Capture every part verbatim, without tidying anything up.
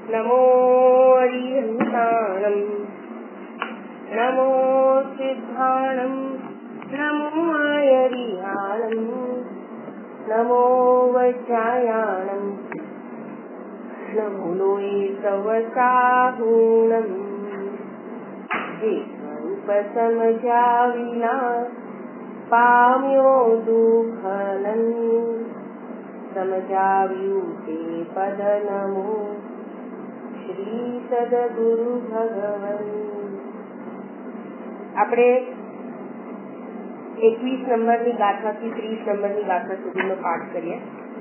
नमो अरिहन्ताणं नमो सिद्धाणं नमो अरिहाणं नमो वज्रायाणं नमो लोये सवसाहूणं जे स्वरूप समज्या विना पाम्यो દુઃખનં સમજાવ્યું તે પદ નમો શ્રી સદગુરુ ભગવન. આપણે એકવીસ નંબરની ગાથાથી ત્રીસ નંબરની ગાથા સુધીનો પાઠ કરીએ.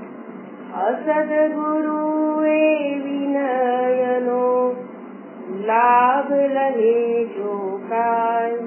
અસદગુરુ એ વિનયનો લાભ લહે જો કાય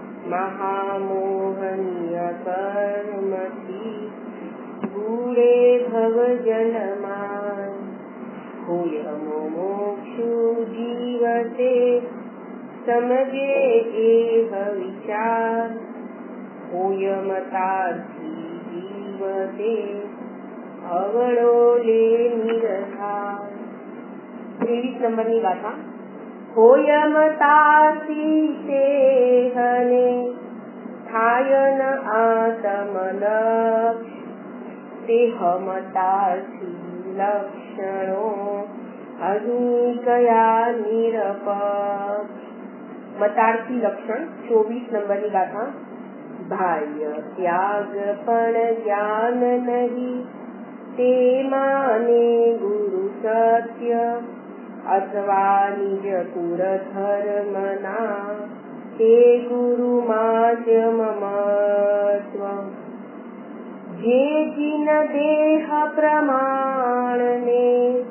મહામોહનીય કર્મથી બુડે ભવ જલમાં હોય મોક્ષુ જીવતે સમજે એહ વિચાર હોય મતાર્થી જીવતે અવળો લે નિરધાર. ત્રેવીસ નંબરની ગાથા. હોય મતાસી તે હને થાય ન આત્મલક્ષ તે હમતાસી લક્ષણો અગ્નિ કયા નિરપક્ષ. મતાર્થી લક્ષણ ચોવીસ નંબરની ગાથા. બાહ્ય ત્યાગ પણ જ્ઞાન નહીં તે માને ગુરુ સત્ય અથવા નિજ કુર ધર્મના તે ગુરુ માધ્યમ મત્વ. જે જીન દેહ પ્રમાણને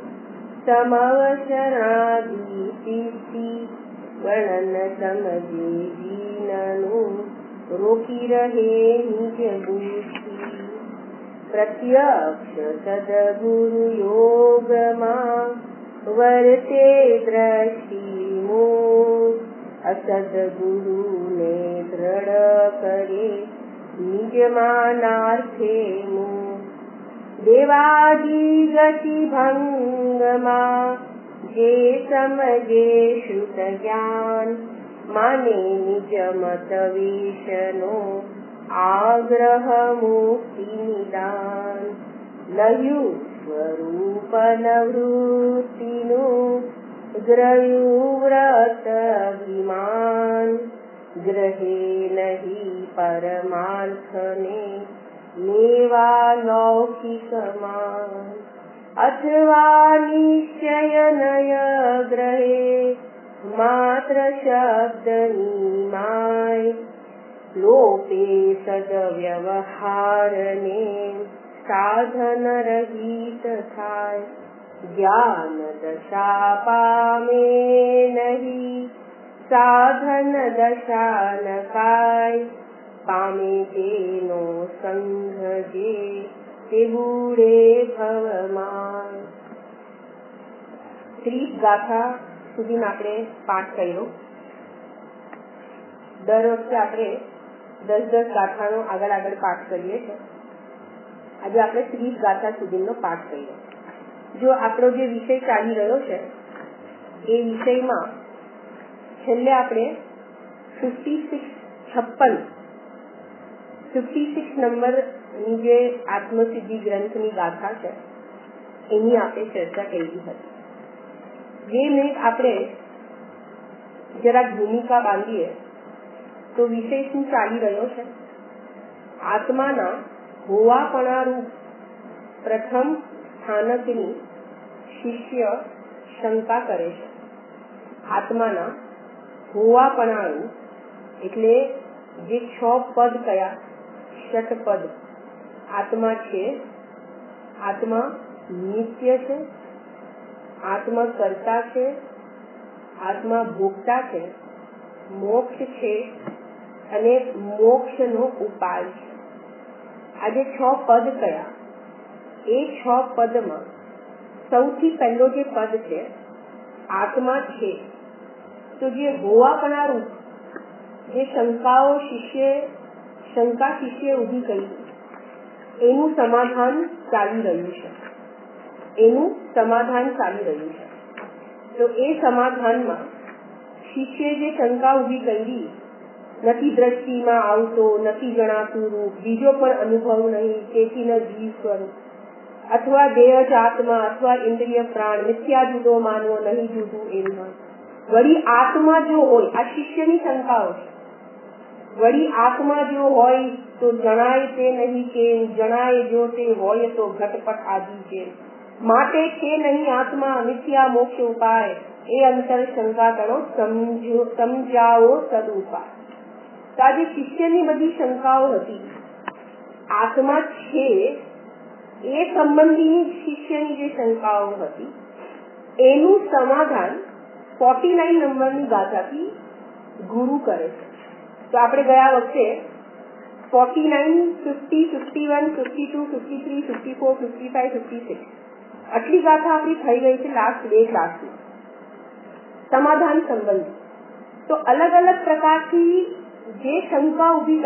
સમવસરાદિ વર્ણન સમજે જીનનું રોકી રહે નિજ બુદ્ધિ. પ્રત્યક્ષ સદગુરુ યોગમાં વર્તે દ્રષ્ટિ મોહ અસદગુરુને દ્રઢ કરે નિજમાનાર્થે મોહ. દેવાદી ગતિ ભંગમાં જે સમજે શ્રુત જ્ઞાન માને નિજ મત વિષનો આગ્રહ મુક્તિ નિદાન. લહ્યું સ્વરૂપ નવૃત્તિનું ગ્રહ્યું વ્રત અભિમાન ગ્રહે નહીં પરમાર્થને મેવા લૌકિકમાં. અથવા નિશ્ચય નય ગ્રહે માત્ર શબ્દની માય લોપે સદવ્યવહારને સાધન રહિત થાય. જ્ઞાન દશા પામે નહીં સાધન દશા નકાય પામે તેનો સંઘ જે તે બુડે ભવમાં. ત્રીસ ગાથા સુધીનો આપણે પાઠ કર્યો. દર વખતે આપણે દસ દસ ગાથાનો આગળ આગળ પાઠ કરીએ છીએ. આજે આપણે ત્રીસ ગાથા સુધીનો પાઠ કર્યો. જો આપણો જે વિષય ચાલી રહ્યો છે એ વિષયમાં છેલ્લે આપણે ફિફ્ટી સિક્સ છપ્પન ફિફ્ટી સિક્સ નંબરની જે આત્મસિદ્ધિ ગ્રંથની ગાથા છે એની આપણે ચર્ચા કરી હતી. જે મિનિટ આપણે જરાક ભૂમિકા બાંધીએ તો વિષય શું ચાલી રહ્યો છે. આત્માના હોવાપણારૂપ પ્રથમ સ્થાનકની શિષ્ય શંકા કરે છે. આત્માના હોવાપણારૂપ એટલે જે છ પદ કયા ષટપદ આત્મા છે. આત્મા નિત્ય છે, આત્મા કર્તા છે, આત્મા ભોગતા છે, મોક્ષ છે અને મોક્ષનો ઉપાય છે. આજે છ પદ કયા? એ છ પદમાં સૌથી પહેલો જે પદ છે આત્મા છે. તો જે હોવાપણારૂપ જે શંકાઓ શિષ્ય શંકા શિષ્ય ઊભી કરી એનું સમાધાન ચાલી રહ્યું છે એનું સમાધાન ચાલી રહ્યું છે તો એ સમાધાનમાં શિષ્યે જે શંકા ઊભી કરી, નથી દ્રષ્ટિમાં આવતો, નથી જણાતું રૂપ, બીજો પણ અનુભવ નહીં, તેથી ન જીવ સ્વરૂપ, અથવા દેહ જ આત્મા, અથવા ઇન્દ્રિય પ્રાણ, મિથ્યા જુદો માનવો, નહીં જુદું એમ હોય. વળી આત્મા જો હોય, આ શિષ્યની શંકાઓ છે, વળી આત્મા જો હોય તો જણાય તે નહીં કેમ, જણાય જો તે હોય તો ઘટપટ આદિ કેમ, માટે છે નહીં આત્મા મિથ્યા મોક્ષ ઉપાય, એ અંતર શંકા કરો સમજો સમજાવો સદ ઉપાય. તો આજે શિષ્યની બધી શંકાઓ હતી, આત્મા છે એ સંબંધીની શિષ્યની જે શંકાઓ હતી એનું સમાધાન ફોર્ટી નાઇન નંબરની ગાથાથી ગુરુ કરે છે. તો આપણે ગયા વખતે forty nine, fifty, fifty one, fifty two, fifty three, fifty four, fifty five, fifty six આટલી ગાથા આપણી થઈ ગઈ છે લાસ્ટ બે ક્લાસની સમાધાન સંબંધી. તો અલગ અલગ પ્રકારથી જે શંકા ઊભી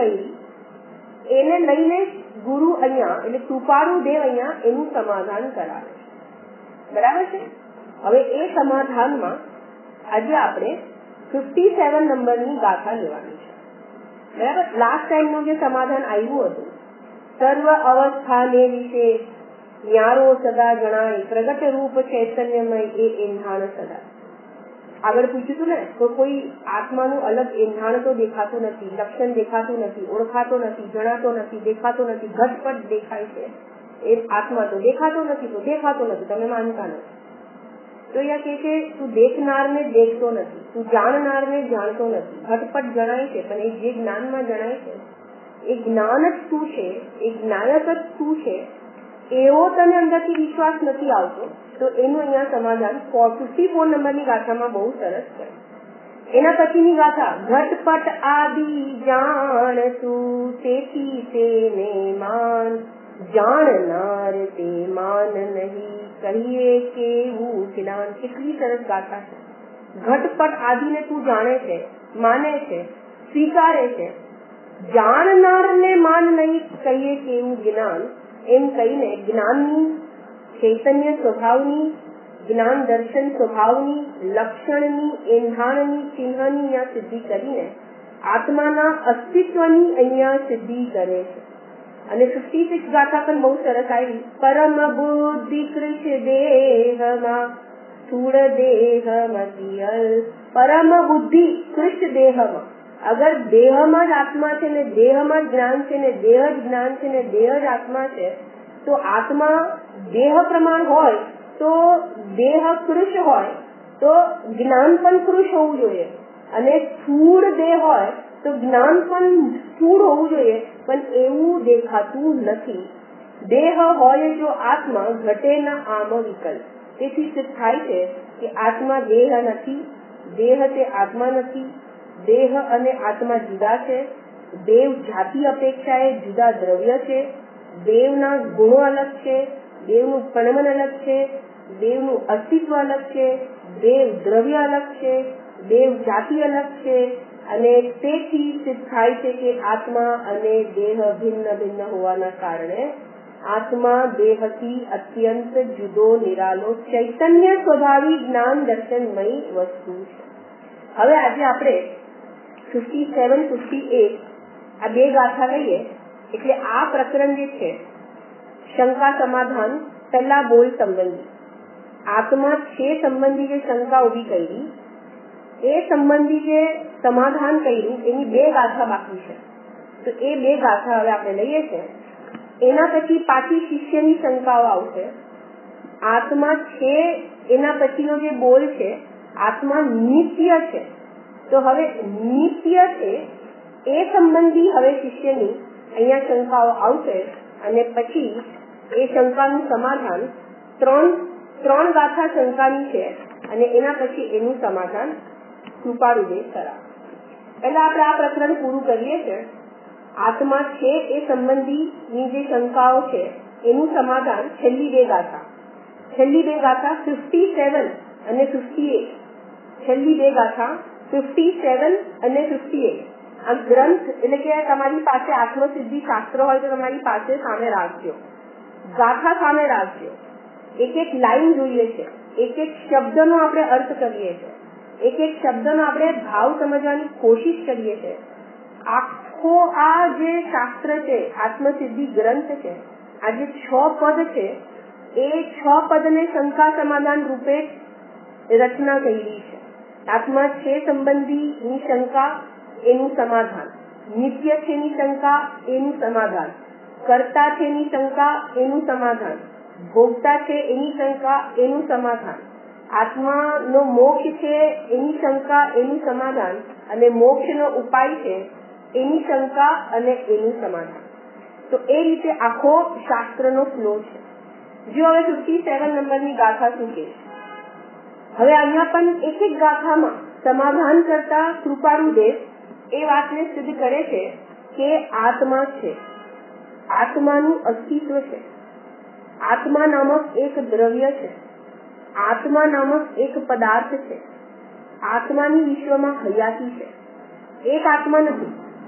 કરી એને લઈને ગુરુ અહીંયા એટલે કૃપાળુ દેવ અહીંયા એનું સમાધાન કરાવે છે. બરાબર છે. હવે એ સમાધાનમાં આજે આપણે ફિફ્ટી સેવન નંબરની ગાથા લેવાની છે. બરાબર. લાસ્ટ ટાઈમનું જે સમાધાન આવ્યું હતું, સર્વ અવસ્થાને વિશે ન્યારો સદા જણાય, પ્રગટ રૂપ ચૈતન્યમય એ એંધાણ સદા. આગળ પૂછ્યું હતું ને, તો કોઈ આત્માનું અલગ એંધાણ તો દેખાતું નથી, લક્ષણ દેખાતું નથી, ઓળખાતો નથી, જણાતો નથી, દેખાતો નથી, ઘટપટ દેખાય છે. એ આત્મા તો દેખાતો નથી, તો દેખાતો નથી, તમે માનતા નથી. તો અહીંયા કે છે તું દેખનારને દેખતો નથી, તું જાણનારને જાણતો નથી, ઘટપટ જણાય છે, પણ એ જે જ્ઞાનમાં જણાય છે એ જ્ઞાન જ શું છે, એ જ્ઞાનક જ શું છે એવો તને અંદરથી વિશ્વાસ નથી આવતો. તો એનું અહીંયા સમાધાન ફિફ્ટી ફોર નંબરની ગાથામાં બહુ સરસ છે. એના પછીની ગાથા, ઘટપટ આદિ જાણ તું, તેથી તેને માન, જાણનાર તે માન નહીં, કહીએ કેવું જ્ઞાન. કેટલી સરસ ગાથા છે. ઘટપટ આદિને તું જાણે છે, માને છે, સ્વીકારે છે, જાણનારને માન નહીં, કહીએ કેવું જ્ઞાન. એમ કહીને જ્ઞાનની, ચૈતન્ય સ્વભાવની, જ્ઞાન દર્શન સ્વભાવની, લક્ષણની, એંધાણની, ચિહ્નની અહીંયા સિદ્ધિ કરીને આત્માના અસ્તિત્વની અહીંયા સિદ્ધિ કરે છે. અને ફિફ્ટી સિક્સ ગાથા પણ બહુ સરસ આવી. પરમ બુદ્ધિ કૃષ દેહમાં, સ્થૂળ દેહમાં, પરમ બુદ્ધિ કૃષ દેહમાં. અગર દેહમાં જ આત્મા છે ને દેહમાં જ જ્ઞાન છે ને દેહ જ જ્ઞાન છે ને દેહ જ આત્મા છે, તો આત્મા દેહ પ્રમાણ હોય તો દેહ કૃષ હોય તો જ્ઞાન પણ કૃષ હોવું જોઈએ, અને સ્થૂળ દેહ હોય તો જ્ઞાન પણ સ્થૂળ હોવું જોઈએ, પણ એવું દેખાતું નથી. દેહ હોય જો આત્મા ઘટે ના આમ વિકલ્પ. તેથી સિદ્ધ થાય છે કે આત્મા દેહ નથી, દેહ તે આત્મા નથી, દેહ અને આત્મા જુદા છે, દેવ જાતિ અપેક્ષાએ જુદા દ્રવ્ય છે, દેવના ગુણો અલગ છે, દેવનું પણમન અલગ છે, દેવનું અસ્તિત્વ અલગ છે, દેવ દ્રવ્ય અલગ છે, દેવ જાતિ અલગ છે. અને તેથી સિદ્ધ થાય છે કે આત્મા અને દેહ ભિન્ન ભિન્ન હોવાના કારણે આત્મા દેહથી અત્યંત જુદો નિરાલો ચૈતન્ય સ્વભાવી જ્ઞાન દર્શનમય વસ્તુ છે. હવે આજે આપણે ફિફ્ટી સેવન, ફિફ્ટી એટ આ બે ગાથા લઈએ એટલે આ પ્રકરણ જે છે શંકા સમાધાન પહેલા બોલ સંબંધી, આત્મા છે સંબંધી જે શંકા ઉભી કરી એ સંબંધી જે સમાધાન કર્યું એની બે ગાથા બાકી છે. તો એ બે ગાથા હવે આપણે લઈએ છીએ. એના પછી પાછી શિષ્યની શંકાઓ આવશે. આત્મા છે એના પછીનો જે બોલ છે આત્મા નિત્ય છે. તો હવે નિત્ય છે એ સંબંધી હવે શિષ્યની અહીંયા શંકાઓ આવશે અને પછી એ શંકાનું સમાધાન ત્રણ ત્રણ ગાથા શંકાની છે અને એના પછી એનું સમાધાન કૃપાળુદેવ કરાવે. પહેલા આપણે આ પ્રકરણ પૂરું કરીએ છીએ. આત્મા છે એ સંબંધીની જે શંકાઓ છે એનું સમાધાન છેલ્લી બે ગાથા છેલ્લી બે ગાથા ફિફ્ટી સેવન અને ફિફ્ટી એટ છેલ્લી બે ગાથા ફિફ્ટી સેવન અને ફિફ્ટી એટ. આ ગ્રંથ એટલે કે તમારી પાસે આત્મસિદ્ધિ શાસ્ત્ર હોય તો તમારી પાસે સામે રાખજો, ગાથા સામે રાખજો, એક એક લાઈન જોઈએ છે એક એક શબ્દનો આપણે અર્થ કરીએ છીએ, એક એક શબ્દનો આપણે ભાવ સમજવાની કોશિશ કરીએ છીએ. આખો આ જે શાસ્ત્ર છે, આત્મસિદ્ધિ ગ્રંથ છે, આ જે છ પદ છે એ છ પદને શંકા સમાધાન રૂપે રચના કરી છે. આત્મા છે સંબંધીની શંકા, એનું સમાધાન. નિત્ય છેની શંકા, એનું સમાધાન. કર્તા છેની શંકા, એનું સમાધાન. ભોગતા છે એની શંકા, એનું સમાધાન. આત્માનો મોક્ષ છે એની શંકા, એનું સમાધાન. અને મોક્ષનો ઉપાય છે એની શંકા અને એનું સમાધાન. તો એ રીતે આખો શાસ્ત્રનો ફ્લો છે. જો હવે ફિફ્ટી સેવન નંબરની ગાથા શું કે છે? હવે અહીંયા પણ એક એક ગાથામાં સમાધાન કરતા કૃપાળુદેવ એ વાતને સિદ્ધ કરે છે કે આત્મા છે, આત્માનું અસ્તિત્વ છે, આત્મા નામક એક દ્રવ્ય છે, આત્મા નામક એક પદાર્થ છે, આત્માની વિશ્વમાં હયાતી છે. એક આત્મા નથી,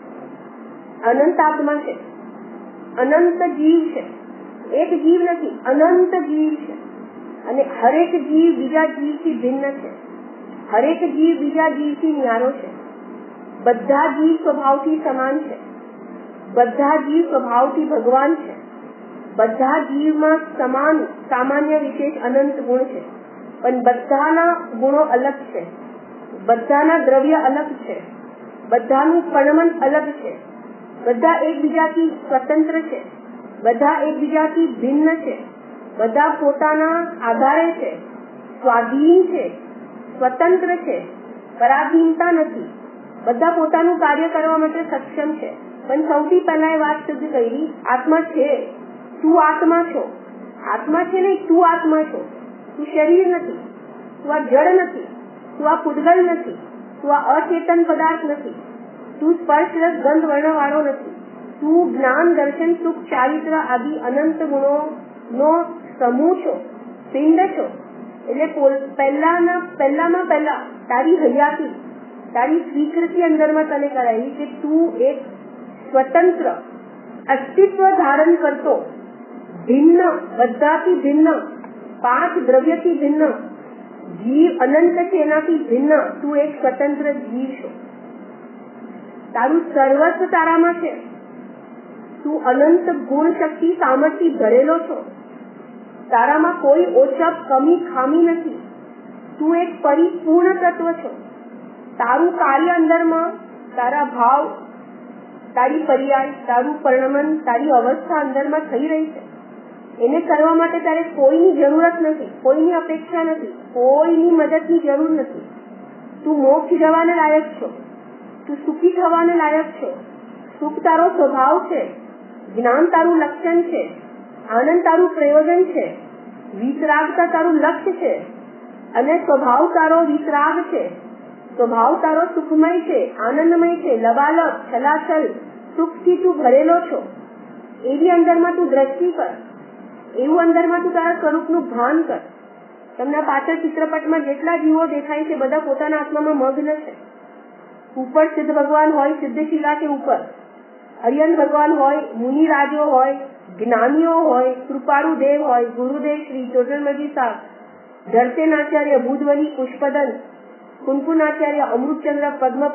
અનંત આત્મા છે, અનંત જીવ છે. એક જીવ નથી, અનંત જીવ છે. અને હરેક જીવ બીજા જીવથી ભિન્ન છે, હરેક જીવ બીજા જીવથી ન્યારો છે. બધા જીવ સ્વભાવથી સમાન છે, બધા જીવ સ્વભાવથી ભગવાન છે. બધા જીવમાં સમાન સામાન્ય વિશેષ અનંત ગુણ છે, પણ બધાના ગુણો અલગ છે, બધાના દ્રવ્ય અલગ છે, બધાનું પરિણમન અલગ છે. બધા એકબીજાથી સ્વતંત્ર છે, બધા એકબીજાથી ભિન્ન છે. બધા પોતાના આધારે છે, સ્વાધીન છે, સ્વતંત્ર છે, પરાધીનતા નથી. બધા પોતાનું કાર્ય કરવા માટે સક્ષમ છે. પણ સૌથી પહેલા એ વાત સિદ્ધ કરી, આત્મા છે, તું આત્મા છો. આત્મા છે નહીં, તું આત્મા છો. તું શરીર નથી, તું આ જડ નથી, તું આ પૂતગલ નથી, તું આ અચેતન પદાર્થ નથી, તું સ્પર્શ રસ ગંધ વર્ણ વાળો નથી. તું જ્ઞાન દર્શન સુખ ચારિત્ર આદિ અનંત ગુણો નો સમૂહ છો, પિંડ છો. એટલે પહેલાના પહેલામાં પહેલા તારી હયાતી, તારી સ્વીકૃતિ અંદરમાં તને કરાવી કે તું એક સ્વતંત્ર અસ્તિત્વ ધારણ કરતો ભિન્ન, બધાથી ભિન્ન, પાંચ દ્રવ્યથી ભિન્ન જીવ અનંત છે, એનાથી ભિન્ન તું એક સ્વતંત્ર જીવ છો. તારું સર્વસ્વ તારામાં છે. તું અનંત ગુણ શક્તિ સામર્થ્ય ભરેલો છો. તારામાં કોઈ ઓછપ કમી ખામી નથી. તું એક પરિપૂર્ણ તત્વ છો. તારું કાર્ય અંદરમાં તારા ભાવ, તારી પર્યાય, તારું પરિણમન, તારી અવસ્થા અંદરમાં થઈ રહી છે. એને કરવા માટે તારે કોઈની જરૂરત નથી, કોઈની અપેક્ષા નથી, કોઈની મદદની જરૂર નથી. તું મોક્ષ જવાને લાયક છો, તું સુખી થવાને લાયક છો. સુખ તારો સ્વભાવ છે, જ્ઞાન તારું લક્ષણ છે, આનંદ તારું પ્રયોજન છે, વિતરાગતા તારું લક્ષ્ય છે, અને સ્વભાવ તારો વિતરાગ છે. સ્વભાવ તારો સુખમય છે, આનંદમય છે, લબાલબ છલાછલ સુખથી તું ભરેલો છો. એવી અંદરમાં તું દ્રષ્ટિ કર, એવું અંદરમાં તું તારા સ્વરૂપનું ભાન કર. તમને પાછળ ચિત્રપટમાં જેટલા જીવો દેખાય છે બધા પોતાના આત્મામાં મગ્ન છે. ઉપર સિદ્ધ ભગવાન હોય, સિદ્ધશિલા કે ઉપર હરિયન ભગવાન હોય, મુનિરાજો હોય, જ્ઞાનીઓ હોય, કૃપાળુ દેવ હોય, ગુરુદેવ શ્રી ચોટલમજી સાહેબ, ધરસેનાચાર્ય ભૂજવલી પુષ્પદન, કુંકુનાચાર્ય અમૃતચંદ્ર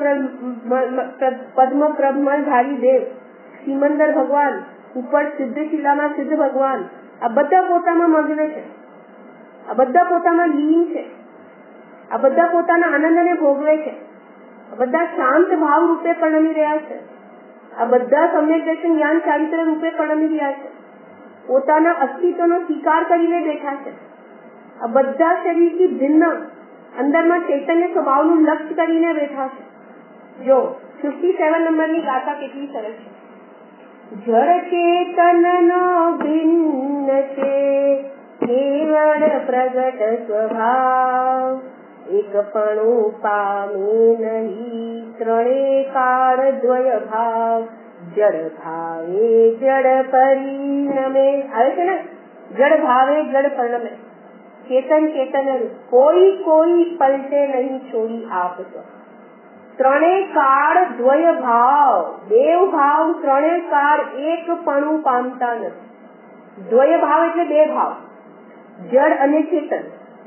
પદ્મપ્રભમલધારી દેવ, સિમંદર ભગવાન, ઉપર સિદ્ધશિલામાં સિદ્ધ ભગવાન, આ બધા પોતામાં મગ્ન છે. આ બધા પોતામાં લીન છે. આ બધા પોતાના આનંદને ભોગવે છે. આ બધા શાંત ભાવ રૂપે પરિણમી રહ્યા છે. આ બધા સમ્યક દર્શન જ્ઞાન ચારિત્ર રૂપે પરિણમી રહ્યા છે. પોતાના અસ્તિત્વનો સ્વીકાર કરીને બેઠા છે. આ બધા શરીરથી ભિન્ન અંદરમાં ચૈતન્ય સ્વભાવનું લક્ષ્ય કરીને બેઠા છે. જો ફિફ્ટી સેવન નંબરની ગાથા કેટલી સરસ છે. જડ ચેતનનો ભિન્ન છે કેવળ પ્રગટ સ્વભાવ, એકપણું પામે નહીં ત્રણે કાળ દ્વય ભાવ, જડ ભાવે જડ પરિણમે. આવે છે ને, જડ ભાવે જડ પરિણમે, ચેતન ચેતન કોઈ કોઈ પલટે નહીં છોડી આપશો. ત્રણેય કાળ દ્વય ભાવ, દેવ ભાવ ત્રણેય કાળ એકપણું પામતા નથી. દ્વય ભાવ એટલે બે ભાવ, જડ અને ચેતન.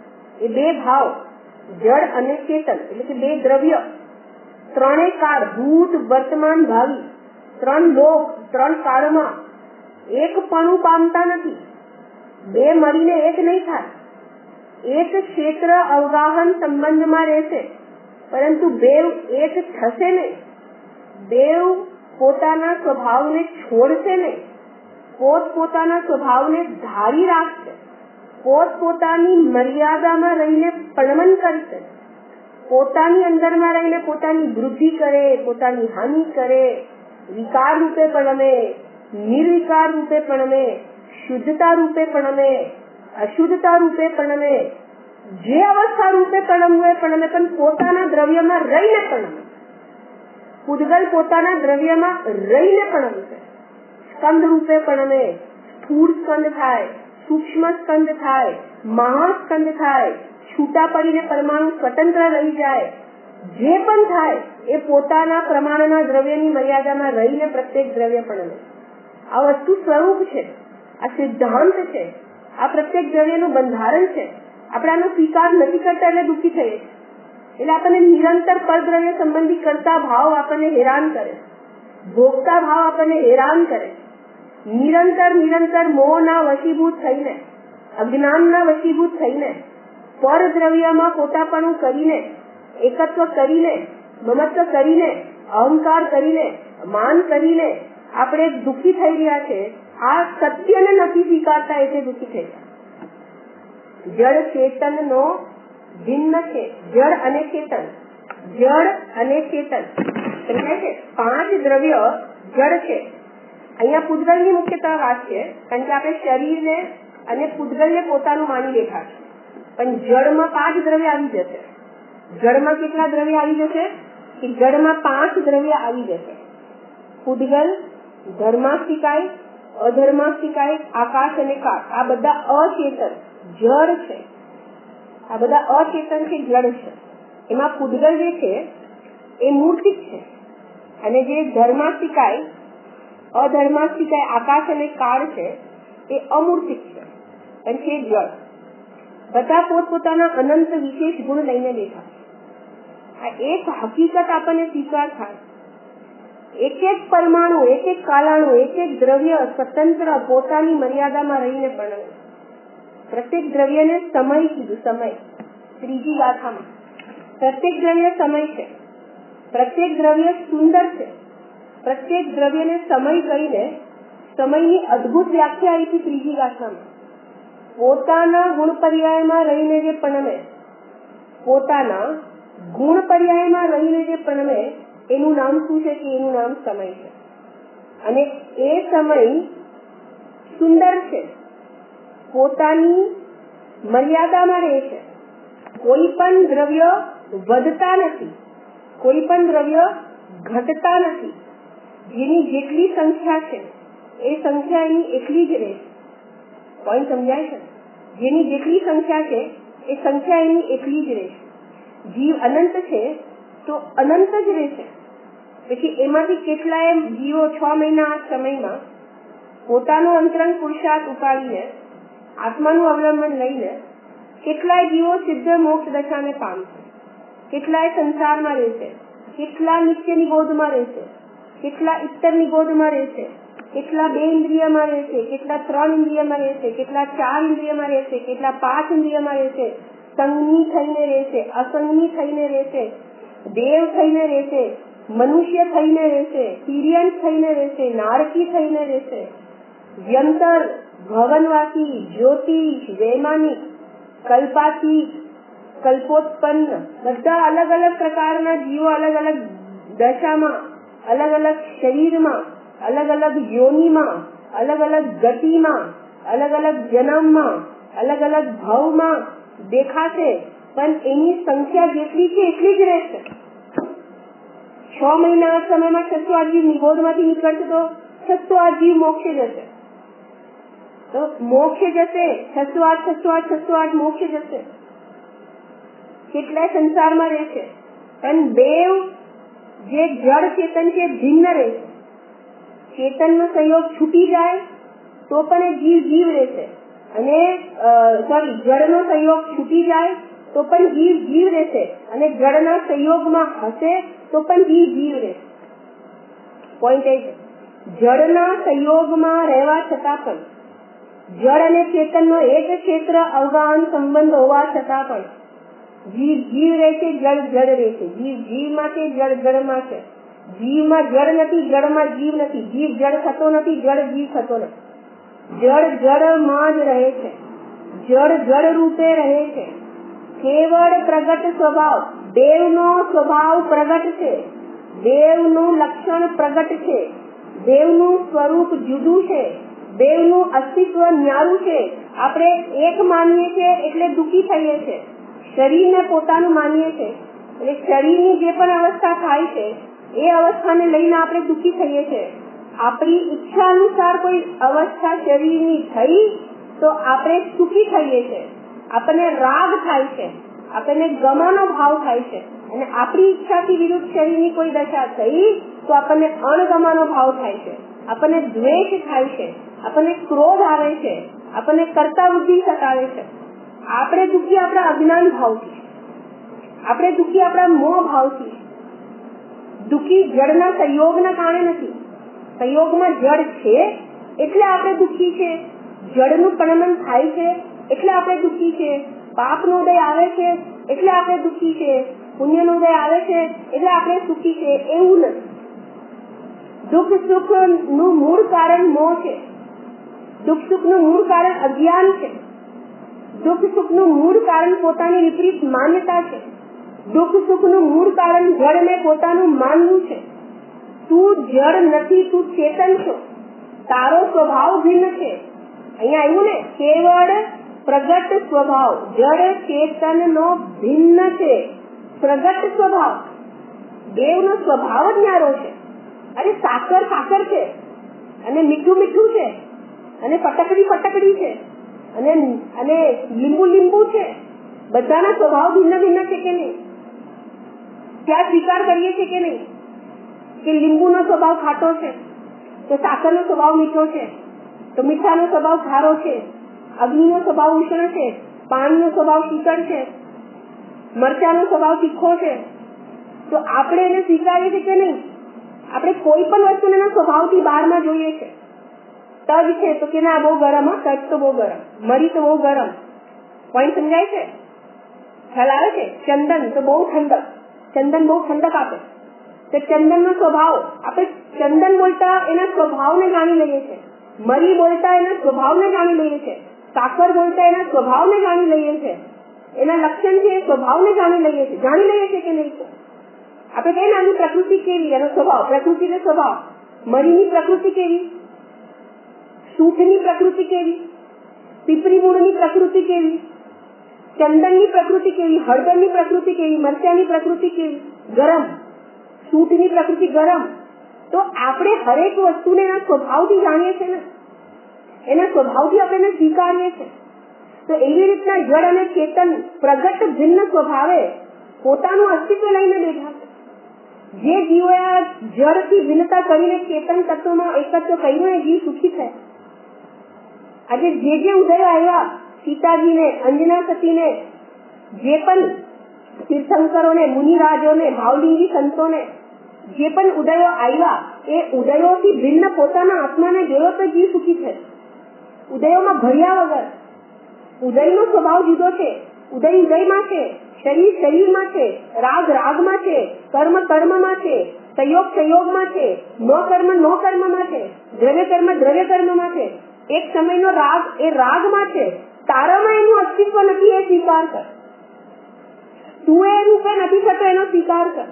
એ બે ભાવ જળ અને ચેતન એટલે કે બે દ્રવ્ય ત્રણે કાળ ભૂત વર્તમાન ભાવિ ત્રણ લોક ત્રણ કાળમાં એકપણું પામતા નથી. બે મળીને એક નહીં થાય. એક ક્ષેત્ર અવગાહન સંબંધમાં રહેશે પરંતુ બેવ એક થશે નહીં. બેવ પોતાના સ્વભાવને છોડશે નહીં. પોત પોતાના સ્વભાવને ધારી રાખશે. પોત પોતાની મર્યાદામાં રહીને પ્રણમન કરશે. પોતાની અંદરમાં રહીને પોતાની વૃદ્ધિ કરે, પોતાની હાનિ કરે, વિકાર રૂપે પ્રણમે, નિર્વિકાર રૂપે પ્રણમે, શુદ્ધતા રૂપે પ્રણમે, અશુદ્ધતા રૂપે પ્રણમે, જે અવસ્થા રૂપે પ્રણમવું એ પ્રણમે, પણ પોતાના દ્રવ્યમાં રહીને પ્રણમે. પૂદગલ પોતાના દ્રવ્યમાં રહીને પ્રણમશે. સ્કંદ રૂપે પ્રણમે, સ્થૂળ સ્કંદ થાય, સૂક્ષ્મ સ્કંદ થાય, મહાસ્કંદ થાય, છૂટા પડીને પરમાણુ સ્વતંત્ર રહી જાય. જે પણ થાય એ પોતાના પ્રમાણના દ્રવ્યની મર્યાદામાં રહીને પ્રત્યેક દ્રવ્ય પ્રણમે. આ વસ્તુ સ્વરૂપ છે, આ સિદ્ધાંત છે, આ પ્રત્યેક દ્રવ્યનું બંધારણ છે. આપણે આનો સ્વીકાર નથી કરતા એટલે દુઃખી થઈએ છીએ. એટલે આપણને નિરંતર પરદ્રવ્ય સંબંધી કરતા ભાવ આપણને હેરાન કરે, ભોગતા ભાવ આપણને હેરાન કરે. નિરંતર નિરંતર મોહના વશીભૂત થઈને, અજ્ઞાનના વશીભૂત થઈને, પરદ્રવ્યમાં પોતાપણું કરીને, એકત્વ કરીને, મમત્વ કરીને, અહંકાર કરીને, માન કરીને આપણે દુઃખી થઈ રહ્યા છે. આ સત્યને નથી સ્વીકારતા એટલે દુઃખી થઈ રહ્યા. જળ ચેતન નો ભિન્ન છે. જળ અને ચેતન, જળ અને ચેતન સમજાય છે. પાંચ દ્રવ્ય જળ છે. અહીંયા પૂદગલની મુખ્યતઃ વાત છે, કારણ કે આપણે શરીરને અને પૂદગલને પોતાનું માની બેઠા છે. પણ જળમાં પાંચ દ્રવ્ય આવી જશે. જળમાં કેટલા દ્રવ્ય આવી જશે? કે જળમાં પાંચ દ્રવ્ય આવી જશે. પૂદગલ, ધર્માસ્તિકાય, અધર્માસ્તિકાય, આકાશ અને કાળ. આ બધા અચેતન જળ છે. આ બધા અચેતન છે, જળ છે. એમાં પૂદગલ જે છે એ મૂર્તિક છે, અને જે ધર્માસ્તિકાય, અધર્માસ્તિકાય, આકાશ અને કાળ છે એ અમૂર્તિક છે, અને છે જળ. બધા પોતપોતાના અનંત વિશેષ ગુણ લઈને બેઠા છે. આ એક હકીકત આપણને સ્વીકાર થાય. એક એક પરમાણુ, એક એક કાલાણુ, એક એક દ્રવ્ય સ્વતંત્ર પોતાની મર્યાદામાં રહીને પણ પ્રત્યેક દ્રવ્યને સમય કીધું. સમય ત્રીજી ગાથામાં પ્રત્યેક દ્રવ્ય સમય છે. પ્રત્યેક દ્રવ્ય સુંદર છે. પ્રત્યેક દ્રવ્યને સમય કહીને સમયની અદભુત વ્યાખ્યા આવી હતી ત્રીજી ગાથામાં. પોતાના ગુણ પર્યાયમાં રહીને જે પ્રણમે, પોતાના ગુણ પર્યાયમાં રહીને જે પ્રણમે એનું નામ શું છે? કે એનું નામ સમય છે. અને એ સમય સુંદર છે, પોતાની મર્યાદામાં રહે છે. કોઈ પણ દ્રવ્ય વધતા નથી, કોઈ પણ દ્રવ્ય ઘટતા નથી. જેની જેટલી સંખ્યા છે એ સંખ્યા એની એટલી જ રહે છે. પોઈન્ટ સમજાય છે? જેની જેટલી સંખ્યા છે એ સંખ્યા એની એટલી જ રહે છે. જીવ અનંત છે તો અનંત જ રહેશે. પછી એમાંથી કેટલાય જીવો છ મહિના સમયમાં પોતાનો અંતરંગ પુરુષાર્થ ઉપાડીને આત્માનું અવલંબન લઈને કેટલાય જીવો સિદ્ધ મોક્ષ દશાને પામશે. કેટલાય સંસારમાં રહેશે, કેટલા નિત્ય નિબોધમાં રહેશે, કેટલા ઇત્તર નિબોધમાં રહેશે, કેટલા બે ઇન્દ્રિયમાં રહેશે, કેટલા ત્રણ ઇન્દ્રિયમાં રહેશે, કેટલા ચાર ઇન્દ્રિયમાં રહેશે, કેટલા પાંચ ઇન્દ્રિયમાં રહેશે, સંગની થઈને રહેશે, અસંગની થઈને રહેશે, દેવ થઈને રહેશે, મનુષ્ય થઈને રહેશે, તિર્યંત થઈને રહેશે, નારકી થઈને રહેશે, વ્યંતર, ભવનવાસી, જ્યોતિષ, વૈમાનિક, કલ્પાતીત, કલ્પોત્પન્ન, બધા અલગ અલગ પ્રકારના જીવો અલગ અલગ દશામાં, અલગ અલગ શરીરમાં, અલગ અલગ યોનિમાં, અલગ અલગ ગતિમાં, અલગ અલગ જન્મમાં, અલગ અલગ ભાવમાં દેખાશે. પણ એની સંખ્યા જેટલી છે એટલી જ રહેશે. છ મહિના સમયમાં છસો આઠ જીવ નિબોધમાંથી નીકળશે તો છસો આઠ જીવ મોક્ષે જશે. તો મોક્ષે જશે, છસો આઠ છસો આઠ છસો આઠ મોક્ષે જશે. કેટલાય સંસારમાં રહેશે, પણ બેવ જે જળ ચેતન છે ભિન્ન રહેશે. ચેતનનો સહયોગ છૂટી જાય તો પણ એ જીવ જીવ રહેશે, અને સોરી જળનો સહયોગ છૂટી જાય તો પણ જીવ જીવ રહેશે, અને જળના સંયોગમાં હશે તો પણ જીવ જીવ રહેશે. પોઈન્ટ એ છે, જળના સંયોગમાં રહેવા છતાં પણ, જળ અને ચેતનનો એક ક્ષેત્ર અવગાહન સંબંધ હોવા છતાં પણ જીવ જીવ રહેશે, જળ જળ રહેશે. જીવ જીવમાં છે, જળ જળમાં છે. જીવમાં જળ નથી, જળમાં જીવ નથી. જીવ જળ થતો નથી, જળ જીવ થતો નથી. જળ જળમાં જ રહે છે, જળ જળ રૂપે રહે છે. કેવળ પ્રગટ સ્વભાવ, દેવનો સ્વભાવ પ્રગટ છે, દેવનું લક્ષણ પ્રગટ છે, દેવનું સ્વરૂપ જુદું છે, દેવનું અસ્તિત્વ ન્યારું છે. આપણે એક માનીએ છીએ એટલે દુઃખી થઈએ છીએ. શરીરને પોતાનું માનીએ છીએ એટલે શરીરની જે પણ અવસ્થા થાય છે એ અવસ્થાને લઈને આપણે દુઃખી થઈએ છીએ. આપણી ઈચ્છા અનુસાર કોઈ અવસ્થા શરીરની થઈ તો આપણે સુખી થઈએ છીએ, આપણને રાગ થાય છે, આપણને ગમાનો ભાવ થાય છે. અને આપણી ઈચ્છાથી વિરુદ્ધ શરીરની કોઈ દશા થઈ તો આપણને અણગમાનો ભાવ થાય છે, આપણને દ્વેષ થાય છે, આપણને ક્રોધ આવે છે, આપણને કર્તા બુદ્ધિ સતાવે છે. આપણે દુઃખી આપણા અજ્ઞાન ભાવથી, આપણે દુઃખી આપણા મોહ ભાવથી. દુઃખી જળના સંયોગના કારણે નથી, સંયોગમાં જળ છે એટલે આપણે દુઃખી છે. જળનું પરિણમન થાય છે એટલે આપણે દુઃખી છે. પાપનો ઉદય આવે છે એટલે આપણે દુઃખી છે, પુણ્યનો ઉદય આવે છે એટલે આપણે સુખી છે, એવું નથી. દુઃખ સુખ નું મૂળ કારણ મોહ છે, દુઃખ સુખ નું મૂળ કારણ અજ્ઞાન છે, દુઃખ સુખ નું મૂળ કારણ પોતાની વિપરીત માન્યતા છે, દુઃખ સુખ નું મૂળ કારણ જળને પોતાનું માનવું છે. તું જળ નથી, તું ચેતન છો, તારો સ્વભાવ ભિન્ન છે. અહીંયા આવ્યું ને, કેવળ પ્રગટ સ્વભાવ, જળ ચેતન નો ભિન્ન છે. પ્રગટ સ્વભાવ, દેવનો સ્વભાવ જ ન્યારો છે. અરે સાકર સાકર છે, અને મીઠું મીઠું છે, અને પટકડી પટકડી છે, અને અને લીંબુ લીંબુ છે. બધાના સ્વભાવ ભિન્ન ભિન્ન છે કે નહીં? ત્યાં સ્વીકાર કરીએ છીએ કે નહીં કે લીંબુનો સ્વભાવ ખાટો છે તો સાકરનો સ્વભાવ મીઠો છે, તો મીઠાનો સ્વભાવ ખારો છે, અગ્નિનો સ્વભાવ ઉષ્ણ છે, પાણીનો સ્વભાવ શીતળ છે, મરચાનો સ્વભાવ તીખો છે. તો આપણે એને સ્વીકારીએ છીએ કે નહીં? આપણે કોઈ પણ વસ્તુને એના સ્વભાવથી બહારમાં જોઈએ છે. તજ છે તો કે ના બહુ ગરમ, તજ તો બહુ ગરમ, મરી તો બહુ ગરમ. પોઈન્ટ સમજાય છે? ખ્યાલ આવે છે? ચંદન તો બહુ ઠંડક, ચંદન બહુ ઠંડક આપે. તો ચંદનનો સ્વભાવ, આપણે ચંદન બોલતા એના સ્વભાવને જાણી લઈએ છીએ, મરી બોલતા એના સ્વભાવને જાણી લઈએ છીએ, સાકર બોલતા એના સ્વભાવને જાણી લઈએ છીએ, એના લક્ષણ છે સ્વભાવને જાણી લઈએ છીએ. જાણી લઈએ છીએ કે નહીં? આપણે કહીએ ને આની પ્રકૃતિ કેવી, એનો સ્વભાવ, પ્રકૃતિનો સ્વભાવ. મરીની પ્રકૃતિ કેવી, સૂઠની પ્રકૃતિ કેવી, પીપરી મૂળની પ્રકૃતિ કેવી, ચંદનની પ્રકૃતિ કેવી, હળદરની પ્રકૃતિ કેવી, મરચાની પ્રકૃતિ કેવી, ગરમ, સૂઠની પ્રકૃતિ ગરમ. તો આપણે હરેક વસ્તુને એના સ્વભાવથી જાણીએ છીએ ને, એના સ્વભાવથી આપણે એને સ્વીકારીએ છીએ. તો એવી રીતના જળ અને ચેતન પ્રગટ ભિન્ન સ્વભાવે પોતાનું અસ્તિત્વ લઈને બેઠા છે. જે જીવોએ આ જળથી ભિન્નતા કરીને ચેતન તત્વમાં એકત્વ કર્યું એ જીવ સુખી થયા. આજે જે જે ઉદયો આવ્યા, સીતાજીને, અંજના સતીને, જે પણ તીર્થંકરોને, મુનિરાજોને, ભાવલિંગી સંતોને જે પણ ઉદયો આવ્યા એ ઉદયોથી ભિન્ન પોતાના આત્માને જોયો તો જીવ સુખી છે. ઉદયોમાં ભર્યા વગર. ઉદયનો સ્વભાવ જુદો છે, ઉદય ઉદયમાં છે, શરીર શરીરમાં છે, રાગ રાગમાં છે, કર્મ કર્મમાં છે, સંયોગ સંયોગમાં છે, નો કર્મ નો કર્મમાં છે, દ્રવ્ય કર્મ દ્રવ્ય કર્મમાં છે. એક સમયનો રાગ એ રાગમાં છે. તારામાં એનું અસ્તિત્વ નથી એ સ્વીકાર કર. તું એ રૂપે નથી થતો એનો સ્વીકાર કર.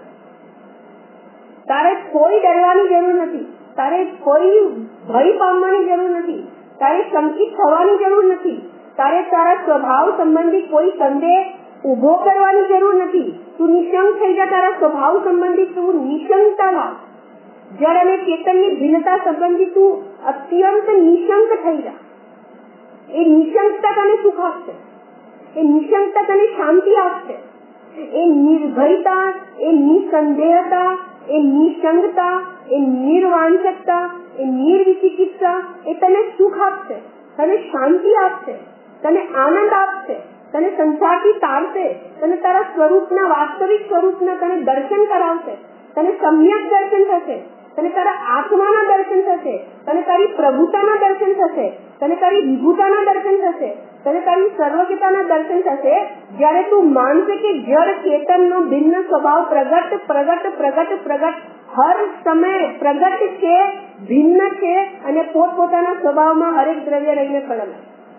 તારે કોઈ ડરવાની જરૂર નથી, તારે કોઈ ભય પામવાની જરૂર નથી, તારે સંકિત થવાની જરૂર નથી, તારે તારા સ્વભાવ સંબંધી કોઈ સંદેહ ઉભો કરવાની જરૂર નથી. તું નિશંક થઈ જા. તારા સ્વભાવ સંબંધી તું નિશંકતા લાવ. જળ અને ચેતનની ભિન્નતા સંબંધી તું અત્યંત નિશંક થઈ જા. એ નિશંકતા તને સુખ આપશે, એ નિશંકતા તને શાંતિ આપશે, એ નિર્ભયતા, એ નિસંદેહતા, એ નિશંકતા, એ નિર્વાંચકતા, એ નિર્વિચિકિત્સા એ તને સુખ આપશે, તને શાંતિ આપશે, તને આનંદ આપશે. તને સંસારથી તારશે, તને તારા સ્વરૂપના વાસ્તવિક સ્વરૂપના તને દર્શન કરાવશે, તને સમ્યક દર્શન થશે, તને તારા આત્માના દર્શન થશે, તને તારી પ્રભુતાના દર્શન થશે, તને તારી વિભૂતાના દર્શન થશે, તને તારી સર્વજ્ઞતાના દર્શન થશે. જ્યારે તું માનશે કે જળ ચેતનનો ભિન્ન સ્વભાવ પ્રગટ પ્રગટ પ્રગટ પ્રગટ હર સમય પ્રગટ છે, ભિન્ન છે અને પોતપોતાના સ્વભાવમાં હરેક દ્રવ્ય રહીને ખડમ.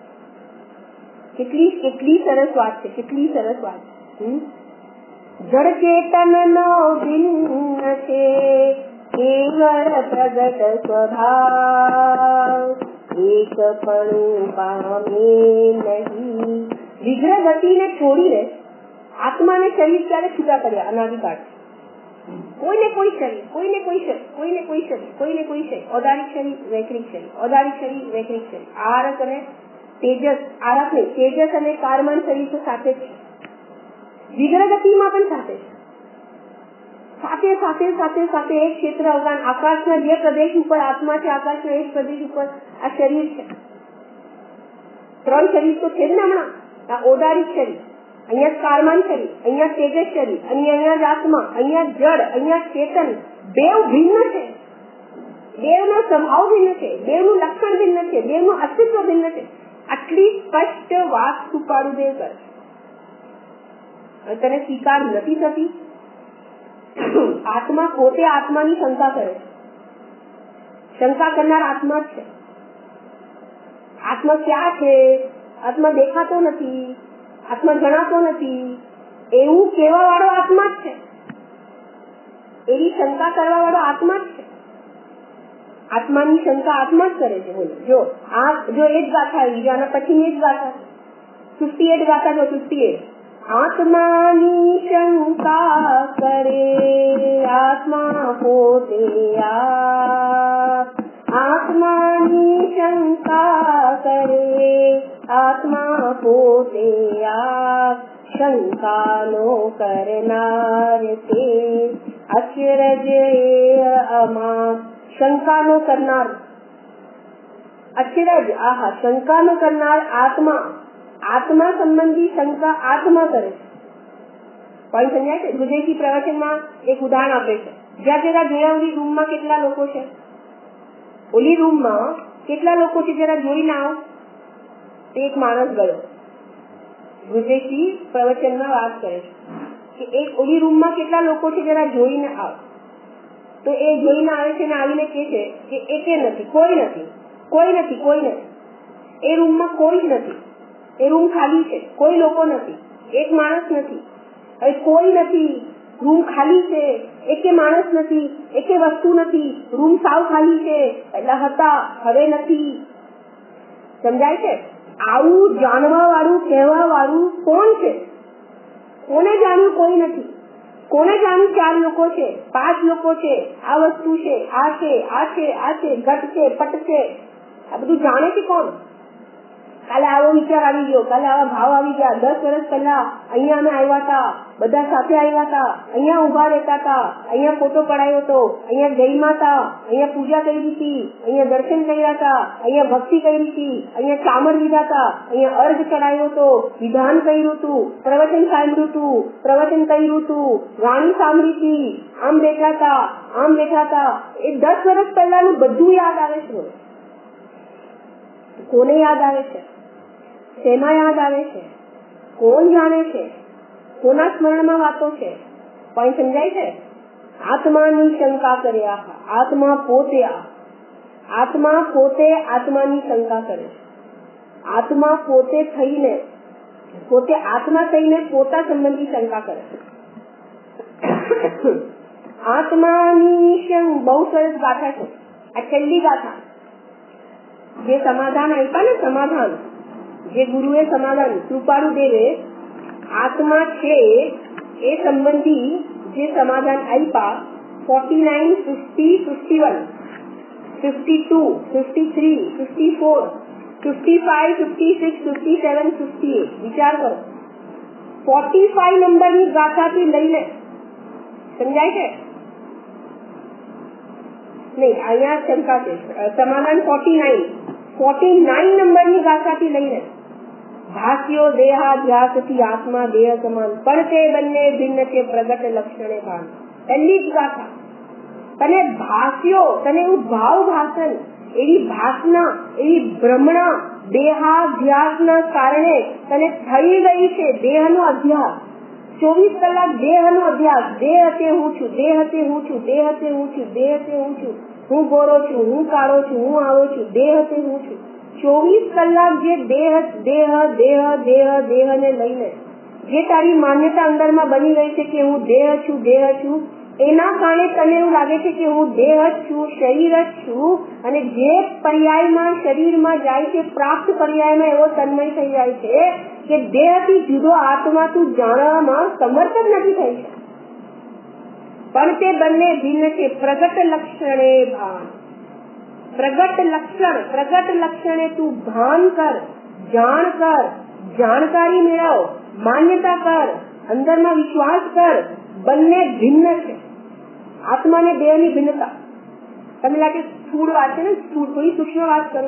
કેટલી કેટલી સરસ વાત છે, કેટલી સરસ વાત છે. જળ ચેતનનો ભિન્ન છે કેવળ પ્રગટ સ્વભાવ, એક પણ પામે નહીં. વિગ્રહ ગતિને છોડીને આત્માને શરીર ક્યારે છૂટા કર્યા? અનાદિકાળ. કોઈને કોઈ શરીર, કોઈને કોઈ શરીર, કોઈને કોઈ શરીર, કોઈને કોઈ શરીર, ઔદારિક શરીર, વૈકરિક શરીર, ઔદારિક શરીર, વૈકરિક શરીર, આરક અને તેજસ, આરક નહીં, તેજસ અને કારમાન શરીર તો સાથે જ છે. વિગ્રહ ગતિમાં પણ સાથે છે. સાથે સાથે સાથે સાથે એક ક્ષેત્ર અવદાન આકાશના જે પ્રદેશ ઉપર આત્મા છે, આકાશના એક પ્રદેશ ઉપર આ શરીર છે. ત્રણ શરીર તો છે જ ને હમણાં. આ ઔદારિક શરીર, અહીંયા કારમાન શરીર, અહીંયા તેજસ શરીર, અને અહીંયા જ આત્મા, અહીંયા જળ, અહીંયા ચેતન. બેવ ભિન્ન છે, દેવનો સ્વભાવ ભિન્ન છે, દેવનું લક્ષણ ભિન્ન છે, દેવનું અસ્તિત્વ ભિન્ન છે. આટલી સ્પષ્ટ વાત સુપાળુદેવ કરે. તને સ્વીકાર નથી થતી? આત્મા પોતે આત્માની શંકા કરે. શંકા કરનાર આત્મા જ છે. આત્મા ક્યાં છે? આત્મા દેખાતો નથી, આત્મા જણાતો નથી, એવું કહેવા વાળો આત્મા જ છે. એવી શંકા કરવા વાળો આત્મા જ છે. આત્માની શંકા આત્મા જ કરે છે. બોલો, જો આ જો એ જ ગાથા આવી, આના પછી એ જ ગાથા ફિફ્ટી એટ ગાથા જો ફિફ્ટી એટ આત્માની શંકા કરે આત્મા પોતે આપ, આત્માની શંકા કરે આત્મા પોતે આપ, શંકાનો કરનાર તે અચરજ અમાપ. શંકાનો કરનાર અચરજ, આહા, શંકાનો કરનાર આત્મા, આત્મા સંબંધી શંકા આત્મા કરે છે. પોઈન્ટ સમજાય છે? હૃદયથી પ્રવચનમાં એક ઉદાહરણ આપે છે. જ્યાં જરા જોયા ઓલી રૂમમાં કેટલા લોકો છે? ઓલી રૂમમાં કેટલા લોકો છે? જરા જોઈને આવો. એક માણસ ગયો, હૃદયથી પ્રવચનમાં વાત કરે છે કે એક ઓલી રૂમમાં કેટલા લોકો છે? જરા જોઈને આવો. તો એ જોઈને આવે છે ને આવીને કહે છે કે એકે નથી, કોઈ નથી, કોઈ નથી, કોઈ નથી. એ રૂમમાં કોઈ જ નથી. એ રૂમ ખાલી છે, કોઈ લોકો નથી, એક માણસ નથી. હવે કોઈ નથી, રૂમ ખાલી છે, એકે માણસ નથી, એકે વસ્તુ નથી, રૂમ સાવ ખાલી છે. પહેલા હતા, હવે નથી. સમજાય છે? આવું જાણવા વાળું, કહેવા વાળું કોણ છે? કોને જાણ્યું? કોઈ નથી. કોને જાણ્યું? ચાર લોકો છે, પાંચ લોકો છે, આ વસ્તુ છે, આ છે, આ છે, આ છે, ઘટ છે, પટ છે. આ બધું જાણે છે કોણ? કાલે આવો વિચાર આવી ગયો, કાલે આવા ભાવ આવી ગયા. દસ વર્ષ પહેલા અહીંયા અમે આવ્યા હતા, બધા સાથે આવ્યા હતા, અહીંયા ઉભા રહેતા હતા, અહીંયા ફોટો પડાયો હતો, અહીંયા જઈમાં હતા, અહીંયા પૂજા કરી હતી, અહીંયા દર્શન કર્યા હતા, અહીંયા ભક્તિ કરી હતી, અહીંયા ચામર લીધા હતા, અહીંયા અર્ઘ ચડાયો હતો, વિધાન કર્યું હતું, પ્રવચન સાંભળ્યું હતું, પ્રવચન કર્યું હતું, વાણી સાંભળી હતી, આમ બેઠા હતા, આમ બેઠા હતા. એ દસ વર્ષ પહેલાનું બધું યાદ આવે છે. કોને યાદ આવે છે? શેમાં યાદ આવે છે? કોણ જાણે છે? કોના સ્મરણમાં વાતો છે? પણ સમજાય છે? આત્માની શંકા કરે. આત્મા પોતે આત્મા પોતે આત્માની શંકા કરે. આત્મા પોતે થઈને પોતે આત્મા થઈને પોતા સંબંધી શંકા કરે. આત્માની શંકા બહુ સરસ ગાથા છે. આ છેલ્લી ગાથા જે સમાધાન આપ્યા ને, સમાધાન જે ગુરુએ સમાધાન કૃપાળુ દેવે આત્મા છે એ સંબંધી જે સમાધાન આપ્યા, forty nine fifty fifty one fifty two fifty three fifty four fifty five fifty six fifty seven fifty eight વિચાર કરો. ફોર્ટી ફાઈવ નંબરની ગાથાથી લઈને, સમજાય છે? નહીં, અહીંયા શંકા છે. સમાધાન ફોર્ટી નાઇન ફોર્ટી નાઇન નંબરની ગાથાથી લઈને ભાસ્યો દેહાધ્યાસથી આત્મા દેહ સમાન, પણ તે બંને ભિન્ન છે પ્રગટ લક્ષણે ભાન. પહેલી જ ગાથા તને ભાસ્યો, તને એવું ભાવ ભાષણ, એવી ભાષના, એવી ભ્રમણા દેહાધ્યાસના કારણે તને થઈ ગઈ છે દેહનો અધ્યાસ. ચોવીસ કલાક દેહનો અભ્યાસ, દેહ તે હું છું, દેહ તે હું છું, દેહ તે હું છું, દેહ તે હું છું, હું ગોરો છું, હું કાળો છું, હું આવો છું, દેહ તે હું છું. ચોવીસ કલાક જે દેહ દેહ દેહ દેહ દેહ ને લઈને જે તારી માન્યતા અંદરમાં બની ગઈ છે કે હું દેહ છું, દેહ છું, એના કારણે તને એવું લાગે છે કે હું દેહ જ છું, શરીર જ છું, અને જે પર્યાયમાં શરીરમાં જાય છે પ્રાપ્ત પર્યાયમાં એવો તન્મય થઈ જાય છે કે દેહથી જુદો આત્મા તું જાણવામાં સમર્થ જ નથી થઈ શકે. પણ તે બંને ભિન્ન છે પ્રગટ લક્ષણે ભાન. પ્રગટ લક્ષણ, પ્રગટ લક્ષણે તું ભાન કર, જાણ કર, જાણકારી મેળવ, માન્યતા કર, અંદરમાં વિશ્વાસ કર. બંને ભિન્ન છે. આત્મા ને દેહ ની ભિન્નતા તમને લાગે સ્થૂળ વાત છે ને, સ્થૂળ થોડી સૂક્ષ્મ વાત કરો.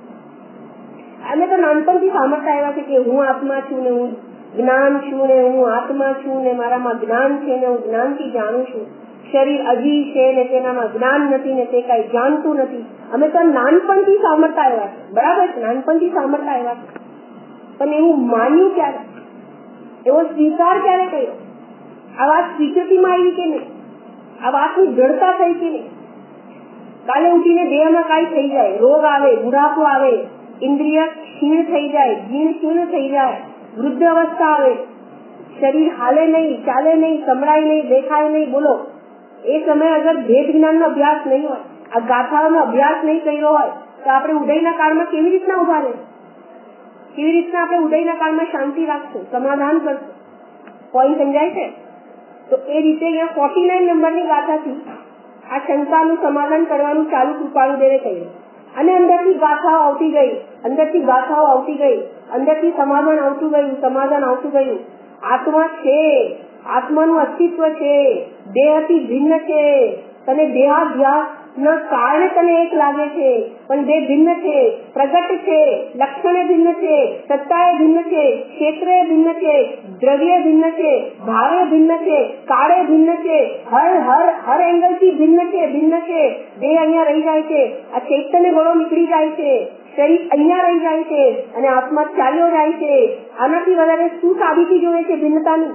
અમે તો નાનપણથી સાંભળતા આવ્યા છે કે હું આત્મા છું ને હું જ્ઞાન છું ને હું આત્મા છું ને મારામાં જ્ઞાન છે ને હું જ્ઞાનથી જાણું છું. શરીર અજીવ છે ને તેનામાં જ્ઞાન નથી ને તે કઈ જાણતું નથી. અમે તો નાનપણથી સાંભળતા આવ્યા છે, બરાબર છે, નાનપણથી સાંભળતા આવ્યા છે. પણ એવું માન્યું ક્યારે? એવો સ્વીકાર ક્યારે કર્યો? આ વાત સ્વીકૃતિમાં આવી કે નહીં? આ વાતની જડતા થઈ કે નહીં? કાલે ઉઠીને દેહમાં કાંઈ થઈ જાય, રોગ આવે, બુઢાપો આવે, ઇન્દ્રિય ક્ષીણ થઈ જાય, જીણ ક્ષીણ થઈ જાય, વૃદ્ધ અવસ્થા આવે, શરીર હાલે નહીં, ચાલે નહીં, સંભળાય નહીં, દેખાય નહીં, બોલો એ સમયે અગર ભેદ જ્ઞાનનો અભ્યાસ નહીં હોય, આ ગાથાઓનો અભ્યાસ નહીં કર્યો હોય તો આપણે ઉદયના કાળમાં કેવી રીતના ઉભા રહે? કેવી રીતના આપણે ઉદયના કાળમાં શાંતિ રાખશું, સમાધાન કરશું? પોઈન્ટ સમજાય છે? તો એ રીતે અહીંયા ફોર્ટી નાઇન નંબરની ગાથાથી આ શંકાનું સમાધાન કરવાનું ચાલુ કૃપાળુદેવે કહ્યું. અને અંદરથી ગાથાઓ આવતી ગઈ, અંદરથી ગાથાઓ આવતી ગઈ, અંદરથી સમાધાન આવતું ગયું, સમાધાન આવતું ગયું. આત્મા છે, આત્માનું અસ્તિત્વ છે, દેહથી ભિન્ન છે, તને દેહાધ્યાસ ના કારણે તને એક લાગે છે, પણ બે ભિન્ન છે, પ્રગટ છે, લક્ષણે ભિન્ન છે, સત્તાએ ભિન્ન છે, ક્ષેત્રે ભિન્ન છે, દ્રવ્ય ભિન્ન છે, ભાવે ભિન્ન છે, કાળે ભિન્ન છે, હર હર હર એંગલ થી ભિન્ન છે, ભિન્ન છે. દેહ અહીંયા રહી જાય છે, આ ચૈતન્ય ગળો નીકળી જાય છે, શરીર અહીંયા રહી જાય છે અને આત્મા ચાલ્યો જાય છે. આનાથી વધારે શું સાબિતી જોવે છે ભિન્નતાની?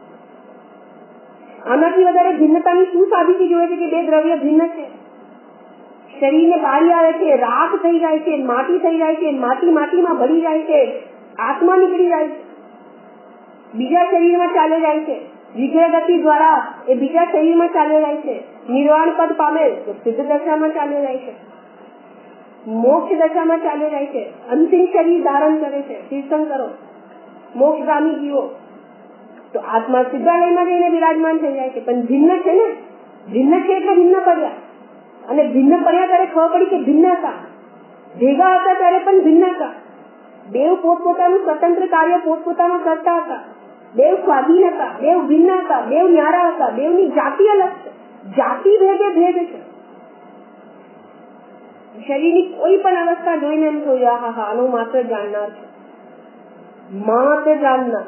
આનાથી વધારે ભિન્નતાની શું સાબિતી જોવે છે કે બે દ્રવ્ય ભિન્ન છે? શરીરને બાળી આવે છે, રાખ થઈ જાય છે, માટી થઈ જાય છે, માટી માટીમાં ભળી જાય છે, આત્મા નીકળી જાય છે, બીજા શરીરમાં ચાલ્યો જાય છે, વિગ્રહ ગતિ દ્વારા એ બીજા શરીરમાં ચાલ્યો જાય છે, નિર્વાણ પદ પામે તો સિદ્ધ દશામાં ચાલ્યો જાય છે, મોક્ષ દશામાં ચાલ્યો જાય છે, અંતિમ શરીર ધારણ કરે છે, તીર્થંકરો મોક્ષગામી જીવો. તો આત્મા સિદ્ધાલયમાં જઈને બિરાજમાન થઈ જાય છે, પણ ભિન્ન છે ને, ભિન્ન છે એટલે ભિન્ન પડ્યા. અને ભિન્ન પડ્યા ત્યારે ખબર પડી કે ભિન્ન હતા, ભેગા હતા ત્યારે પણ ભિન્ન હતા. દેવ પોતપોતાનું સ્વતંત્ર કાર્ય પોતપોતામાં કરતા હતા, દેવ સ્વાધીન હતા, દેવ ભિન્ન હતા, દેવ ન્યારા હતા, દેવની જાતિ અલગ છે, જાતિ ભેગે ભેદ છે. શરીરની કોઈ પણ અવસ્થા જોઈને એમ થયું હા હા આનું માત્ર જાણનાર છે, માત્ર જાણનાર.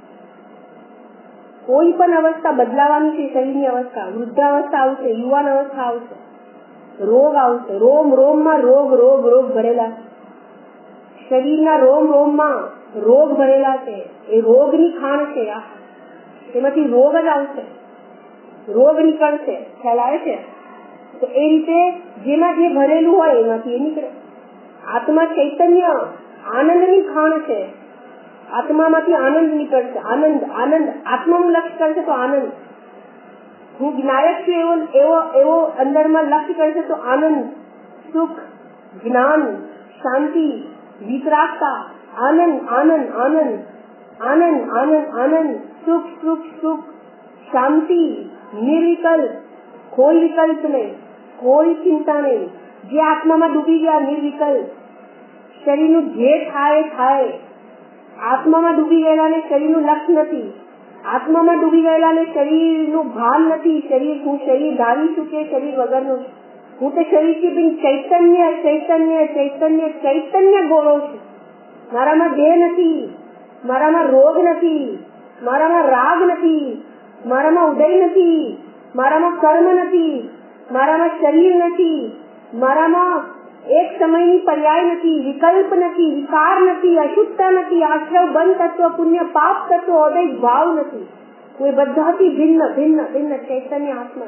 કોઈ પણ અવસ્થા બદલાવાની છે, શરીરની અવસ્થા, વૃદ્ધાવસ્થા આવશે, યુવાન અવસ્થા આવશે, રોગ આવશે, રોમ રોમમાં રોગ રોગ રોગ ભરેલા છે, શરીરના રોમ રોમમાં રોગ ભરેલા છે, એ રોગની ખાણ છે, એમાંથી રોગ જ આવશે, રોગ નીકળશે, ખ્યાલ આવે છે? તો એ રીતે જેમાં જે ભરેલું હોય એમાંથી એ નીકળે. આત્મા ચૈતન્ય આનંદની ખાણ છે, આત્મામાંથી આનંદ નીકળશે, આનંદ આનંદ આત્માનું લક્ષ્ય કરશે તો આનંદ. હું જ્ઞાયક છું એવો એવો એવો અંદરમાં લક્ષ્ય કરશે તો આનંદ, સુખ, જ્ઞાન, શાંતિ, વિતરાગતા, આનંદ આનંદ આનંદ આનંદ આનંદ આનંદ, સુખ સુખ સુખ, શાંતિ, નિર્વિકલ્પ, કોઈ વિકલ્પ નહીં, કોઈ ચિંતા નહીં. જે આત્મામાં ડૂબી ગયા નિર્વિકલ્પ, શરીરનું જે થાય થાય. આત્મામાં ડૂબી ગયેલાને શરીરનું લક્ષ્ય નથી, આત્મામાં ડૂબી ગયેલાને શરીરનું ભાન નથી. શરીર હું શરીર ધારી છું કે શરીર વગરનું, હું તો શરીરથી બિન ચૈતન્ય ચૈતન્ય ચૈતન્ય ચૈતન્ય ગોળો છું. મારામાં દેહ નથી, મારામાં રોગ નથી, મારામાં રાગ નથી, મારામાં ઉદય નથી, મારામાં કર્મ નથી, મારામાં શરીર નથી, મારામાં એક સમયની પર્યાય નથી, વિકલ્પ નથી, વિકાર નથી, અશુદ્ધતા નથી, આશ્રવ બંધ તત્વ, પુણ્ય પાપ તત્વ, અદૈત ભાવ નથી. હું એ બધાથી ભિન્ન ભિન્ન ભિન્ન ચૈતન્ય આત્મા.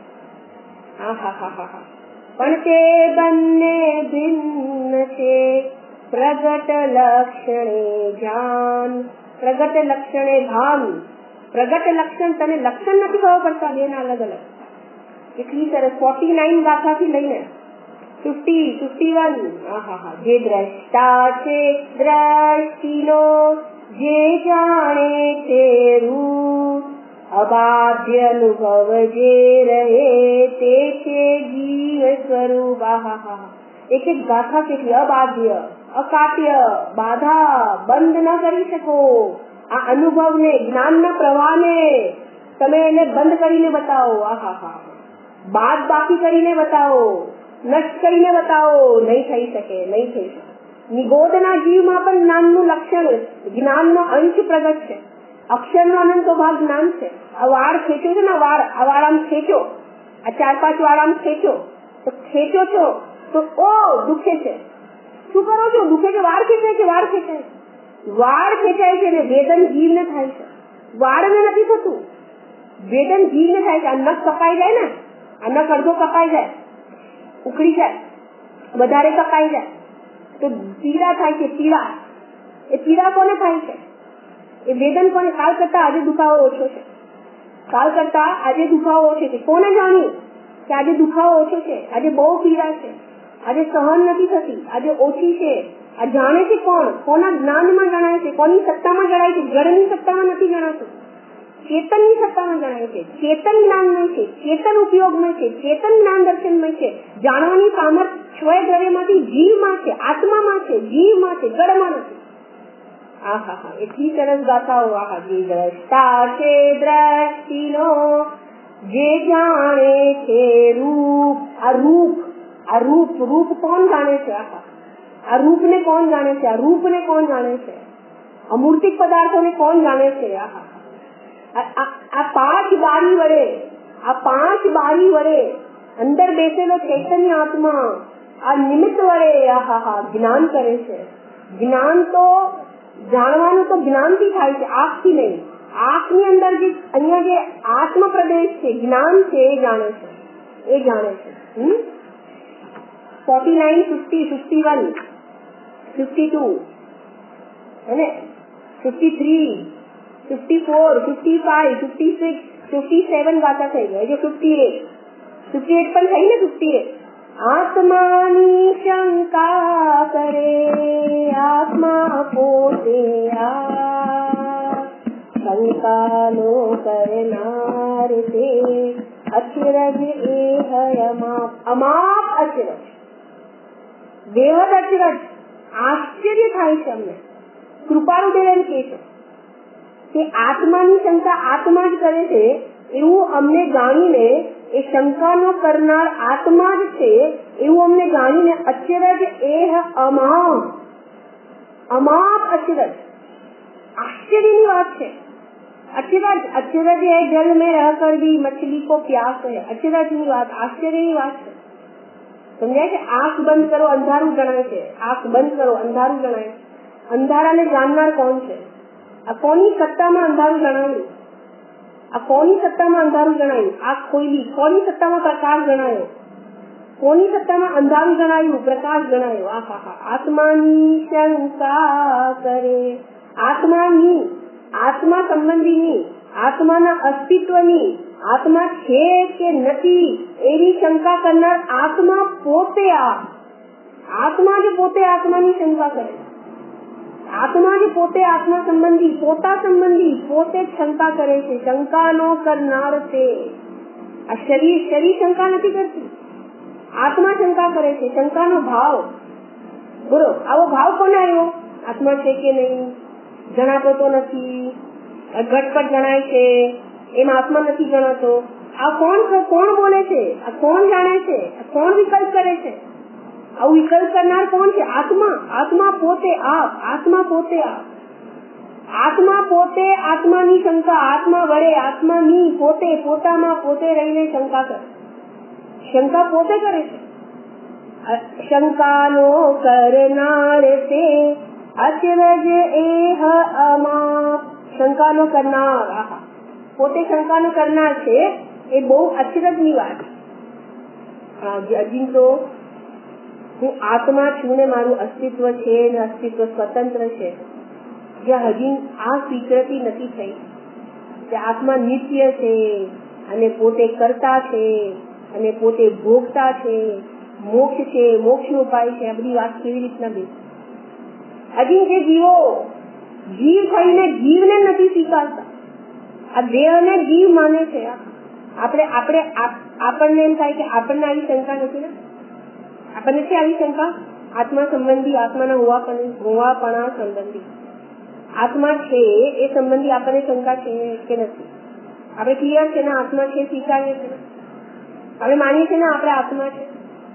હા હા હા હા હા પણ તે બંને ભિન્ન છે પ્રગટ લક્ષણે જ્ઞાન, પ્રગટ લક્ષણે ભાન. પ્રગટ લક્ષણ તને લક્ષણ નથી ખબર પડતા બેના અલગ અલગ. એટલી સરસ ફોર્ટી નાઇન ગાથાથી લઈને ફિફ્ટી ફિફ્ટી વન. હા હા જે દ્રષ્ટા છે દ્રષ્ટિનો, જે જાણે તે રૂપ, અબાધ્ય અનુભવ જે રહે તે છે જીવ સ્વરૂપ. હા હા એક એક ગાથા કેટલી અબાધ્ય, અકાટ્ય, બાધા બંધ ન કરી શકો. આ અનુભવને, જ્ઞાનના પ્રવાહને તમે એને બંધ કરીને બતાવો. આહા હા બાદ બાકી કરીને બતાવો, નષ્ટ કરીને બતાવો. નહીં થઈ શકે, નહીં થઈ શકે. નિગોદના જીવમાં પણ જ્ઞાનનું લક્ષણ, જ્ઞાનનો અંશ પ્રગટ છે. અક્ષરનો અનંતો ભાગ જ્ઞાન છે. આ વાળ ખેંચો છે ને, વાળ આ વાળ આમ ખેંચો, આ ચાર પાંચ વાળ આમ ખેંચો તો ખેંચો છો તો ઓ દુખે છે. શું કરો છો? દુખે છે. વાળ ખેંચાય છે, વાળ ખેંચાય વાળ ખેંચાય છે ને વેદન જીવને થાય છે. વાળને નથી થતું, વેદન જીવને થાય છે. આ નખ કપાઈ જાય ને, આ નખ અડધો કપાઈ જાય, ઉખડી જાય, વધારે કપાઈ જાય તો પીડા થાય છે. પીડા એ પીડા કોને થાય છે? એ વેદન કોને? કાલ કરતા આજે દુખાવો ઓછો છે, કાલ કરતા આજે દુખાવો ઓછો છે. કોને જાણ્યું કે આજે દુખાવો ઓછો છે, આજે બહુ પીડા છે, આજે સહન નથી થતી, આજે ઓછી છે? આ જાણે છે કોણ? કોના જ્ઞાનમાં જણાય છે? કોની સત્તામાં જણાય છે? જળની સત્તામાં નથી જણાતું, ચેતનની સત્તામાં જણાય છે. ચેતન જ્ઞાનમય છે, ચેતન ઉપયોગમય છે, ચેતન જ્ઞાન દર્શનમય છે. જાણવાની સામર્થ્ય સ્વય દ્રવ્યમાંથી જીવમાં છે, આત્મામાં છે, જીવમાં છે, જળમાં નથી. આહા હા એટલી સરસ ગાથાઓ. આહા જે દ્રષ્ટા છે દ્રષ્ટિનો, જે જાણે છે રૂપ. આ રૂપ, આ રૂપ રૂપ કોણ જાણે છે? આહા આ રૂપને કોણ જાણે છે? આ રૂપને કોણ જાણે છે? અમૂર્તિક પદાર્થોને કોણ જાણે છે? આહા આ પાંચ બારી વડે, આ પાંચ બારી વડે અંદર બેસેલો ચૈતન્ય આત્મા આ નિમિત્ત વડે આહા હા જ્ઞાન કરે છે. જ્ઞાન તો જાણવાનું તો જ્ઞાનથી થાય છે, આંખથી નહીં. આંખની અંદર જે અહીંયા જે આત્મ પ્રદેશ છે, જ્ઞાન છે, એ જાણે છે, એ જાણે છે. હમ forty nine fifty fifty one fifty two અને fifty three fifty four fifty five fifty six fifty seven ગાતા થઈ ગઈ. જો ફિફ્ટી એટ ફિફ્ટી એટ પણ થઈ ને. ફિફ્ટી એટ આત્માની શંકા કરે, આત્મા પોતે આ શંકાનો કરનાર તે અચરજ એ હયમાપ. અમાપ અચરજ, બેહદ અચરજ. આશ્ચર્ય થાય છે અમને. કૃપાળુ દેવ કહે છે કે આત્માની શંકા આત્મા જ કરે છે એવું અમને જાણીને, એ શંકાનો કરનાર આત્મા જ છે એવું અમને જાણીને અચરજ એ અમાપ, અમાપ અચરજ. આશ્ચર્યની વાત છે. अचरज अचरज है जल में रहकर भी मछली को प्यास है. अचरज ની વાત, આશ્ચર્યની વાત છે. સમજાય છે? આંખ બંધ કરો અંધારું જણાય છે, આંખ બંધ કરો અંધારું જણાય છે. અંધારાને જાણનાર કોણ છે? આ કોની સત્તામાં અંધારું જણાયું? આ કોની સત્તામાં અંધારું જણાયું? આંખ ખોલી. કોની સત્તામાં પ્રકાશ જણાયો? કોની સત્તામાં અંધારું જણાયું? પ્રકાશ જણાયો. આહા હા આત્માની શંકા કરે. આત્માની, આત્મા સંબંધીની, આત્માના અસ્તિત્વની, આત્મા છે કે નથી એની શંકા કરનાર આત્મા પોતે. આ આત્મા જ પોતે આત્માની શંકા કરે. આત્મા જ પોતે આત્મા સંબંધી, પોતા સંબંધી પોતે જ શંકા કરે છે. શંકાનો કરનાર તે. આ શરીર શરીર શંકા નથી કરતી, આત્મા શંકા કરે છે. શંકાનો ભાવ બોલો, આવો ભાવ કોને આવ્યો? આત્મા છે કે નહીં જણાતો તો નથી, ઘટપટ જણાય છે, એમ આત્મા નથી જણાતો. આ કોણ કોણ બોલે છે? આ કોણ જાણે છે? આ કોણ વિકલ્પ કરે છે? આવું વિકલ્પ કરનાર કોણ છે? આત્મા. આત્મા પોતે આપ. આત્મા પોતે આપ. આત્મા પોતે આત્માની શંકા. આત્મા વડે આત્માની પોતે પોતામાં પોતે રહીને શંકા કરે. શંકા પોતે કરે છે. શંકાનો કરનાર તે અચરજ એહ અમાપ. શંકાનો કરનાર. આહા, પોતે શંકાનો કરનાર છે એ બહુ અચરજની વાત. હજી તો હું આત્મા છું ને મારું અસ્તિત્વ છે ને અસ્તિત્વ સ્વતંત્ર છે, જ્યાં હજી આ સ્વીકૃતિ નથી થઈ કે આત્મા નિત્ય છે અને પોતે કરતા છે અને પોતે ભોગતા છે, મોક્ષ છે, મોક્ષનો ઉપાય છે. આ બધી વાત કેવી રીતના બે હજી જે જીવો જીવ થઈને જીવને નથી સ્વીકારતા, આ દેહને જીવ માને છે. આપણે આપણે આપણને એમ થાય કે આપણને આવી શંકા નથી ને, આપણને છે આવી શંકા આત્મા સંબંધી, આત્માના હોવાપણા હોવાપણા સંબંધી. આત્મા છે એ સંબંધી આપણને શંકા છે કે નથી? આપણે ક્લિયર છે ને આત્મા છે, સ્વીકારીએ છીએ, આપણે માનીએ છીએ ને આપણે આત્મા છે.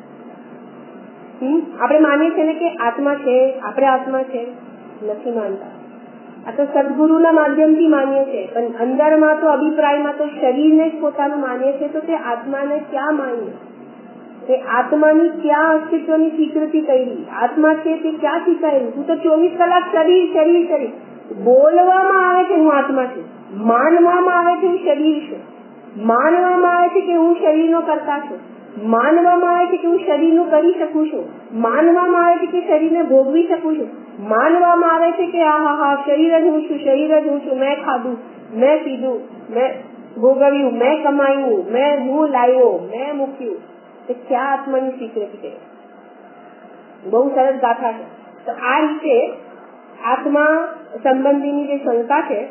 હમ આપણે માનીએ છીએ ને કે આત્મા છે, આપણે આત્મા છે? નથી માનતા. આ તો સદગુરુના માધ્યમથી માનીએ છીએ, પણ અંદરમાં તો અભિપ્રાયમાં તો શરીરને જ પોતાનું માનીએ છીએ. તો તે આત્માને ક્યાં માનીએ? તે આત્માની ક્યાં અસ્તિત્વની સ્વીકૃતિ કરી? આત્મા છે તે ક્યાં સ્વીકાર્યું? તું તો ચોવીસ કલાક શરીર શરીર શરીર બોલવામાં આવે છે હું આત્મા છું, માનવામાં આવે છે હું શરીર છું, માનવામાં આવે છે કે હું શરીરનો કરતા છું, માનવામાં આવે છે કે હું શરીરનું કરી શકું છું, માનવામાં આવે છે કે શરીરને ભોગવી શકું છું, માનવામાં આવે છે કે આ હા હા શરીર જ હું છું, શરીર જ હું છું, મેં ખાધું, મેં પીધું, મેં ભોગવ્યું, મેં કમાયું, મેં હું લાવ્યો, મેં મૂક્યું. તો ક્યાં આત્માની સ્વીકૃતિ છે? બહુ સરસ ગાથા છે. તો આ રીતે આત્મા સંબંધીની જે શંકા છે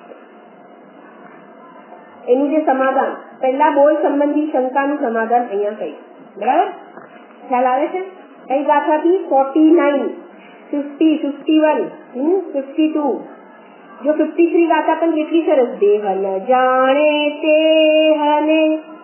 એનું જે સમાધાન, પહેલા બોલ સંબંધી શંકાનું સમાધાન અહીંયા કહ્યું. બરાબર? ખ્યાલ આવે છે? કઈ ગાથાથી? Forty nine, fifty, fifty one, fifty two. જો ફિફ્ટી થ્રી ગાથા પણ કેટલી સરસ. દેહન જાણે તે હને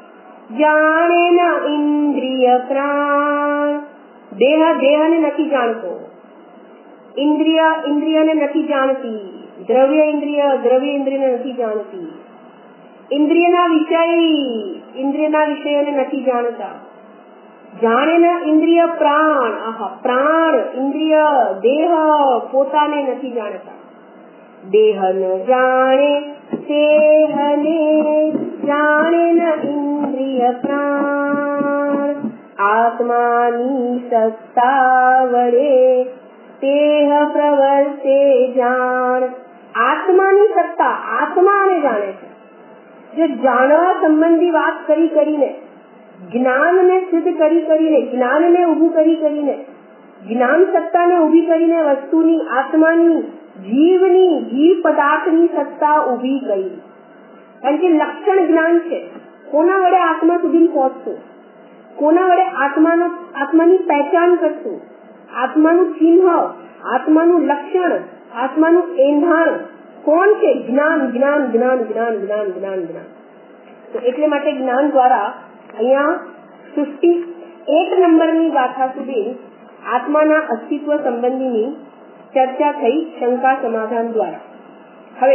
જાણે ના ઇન્દ્રિય પ્રાણ. દેહ દેહને નથી જાણતો, ઇન્દ્રિય ઇન્દ્રિયને નથી જાણતી, દ્રવ્ય ઇન્દ્રિય દ્રવ્ય ઇન્દ્રિયને નથી જાણતી, ઇન્દ્રિયના વિષય ઇન્દ્રિયના વિષયોને નથી જાણતા. જાણે ના ઇન્દ્રિય પ્રાણ. આહા, પ્રાણ ઇન્દ્રિય દેહ પોતાને નથી જાણતા. દેહન જાણે દેહને જાણે ના ઇન્દ્રિય પ્રાણ. આત્માની સત્તા વડે દેહ પ્રવર્તે જાણ. આત્માની સત્તા, આત્માને જાણે છે. જો જાણવા સંબંધી વાત કરી કરીને, જ્ઞાનને સિદ્ધ કરી કરીને, જ્ઞાનને ઉભું કરી કરીને, જ્ઞાન સત્તાને ઉભી કરીને વસ્તુની, આત્માની, જીવની, જીવ પદાર્થની સત્તા ઉભી કરી. કારણ કે લક્ષણ જ્ઞાન છે. કોના વડે આત્મા સુધી પહોંચતું? કોના વડે આત્માનો આત્માની પહેચાન કરતું? આત્માનું ચિહ્ન, આત્માનું લક્ષણ, આત્માનું એંધાણ કોણ છે? જ્ઞાન જ્ઞાન જ્ઞાન જ્ઞાન જ્ઞાન જ્ઞાન જ્ઞાન. તો એટલે માટે જ્ઞાન દ્વારા અહીંયા ફિફ્ટી એટ નંબરની ગાથા સુધી આત્માના અસ્તિત્વ સંબંધીની ચર્ચા થઈ શંકા સમાધાન દ્વારા. હવે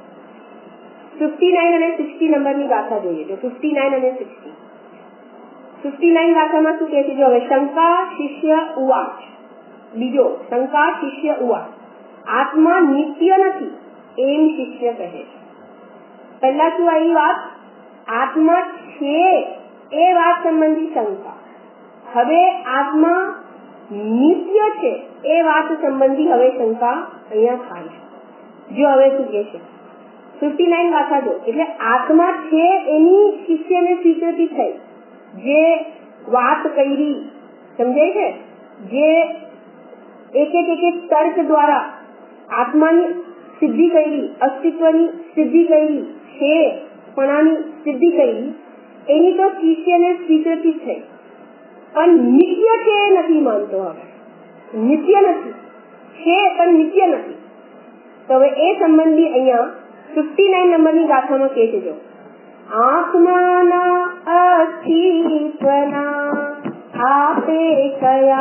ફિફ્ટી નાઇન અને સિક્સટી નંબરની ગાથા જોઈએ. જો ફિફ્ટી નાઇન અને સિક્સટી ફિફ્ટી નાઇન ગાથામાં શું કહે છે? જો હવે શંકા શિષ્ય ઉવાચ. બીજો શંકા શિષ્ય ઉવાચ. આત્મા નિત્ય નથી એમ શિષ્ય કહે છે. પહેલા શું આવી વાત? આત્મા છે એ વાત સંબંધી શંકા. હવે આત્મા નિત્ય છે એ વાત સંબંધી હવે શંકા અહીંયા થાય છે. જો હવે શું કહે છે? ફિફ્ટી નાઇન ગાથા જો. એટલે આત્મા છે એની શિષ્યને સ્વીકૃતિ થઈ. જે વાત કરી સમજાય છે, જે એક એક એક એક તર્ક દ્વારા આત્માની સિદ્ધિ કરી, અસ્તિત્વની સિદ્ધિ કરી, છે પણાની સિદ્ધિ કરી, એની તો શિષ્યને સ્વીકૃતિ થઈ. પણ નિત્ય છે એ નથી માનતો. હવે નિત્ય નથી, છે પણ નિત્ય નથી. તો હવે એ સંબંધી અહીંયા ફિફ્ટી નાઇન નંબરની ગાથામાં કહે છે. જો આત્માના અસ્તિત્વના आपे कया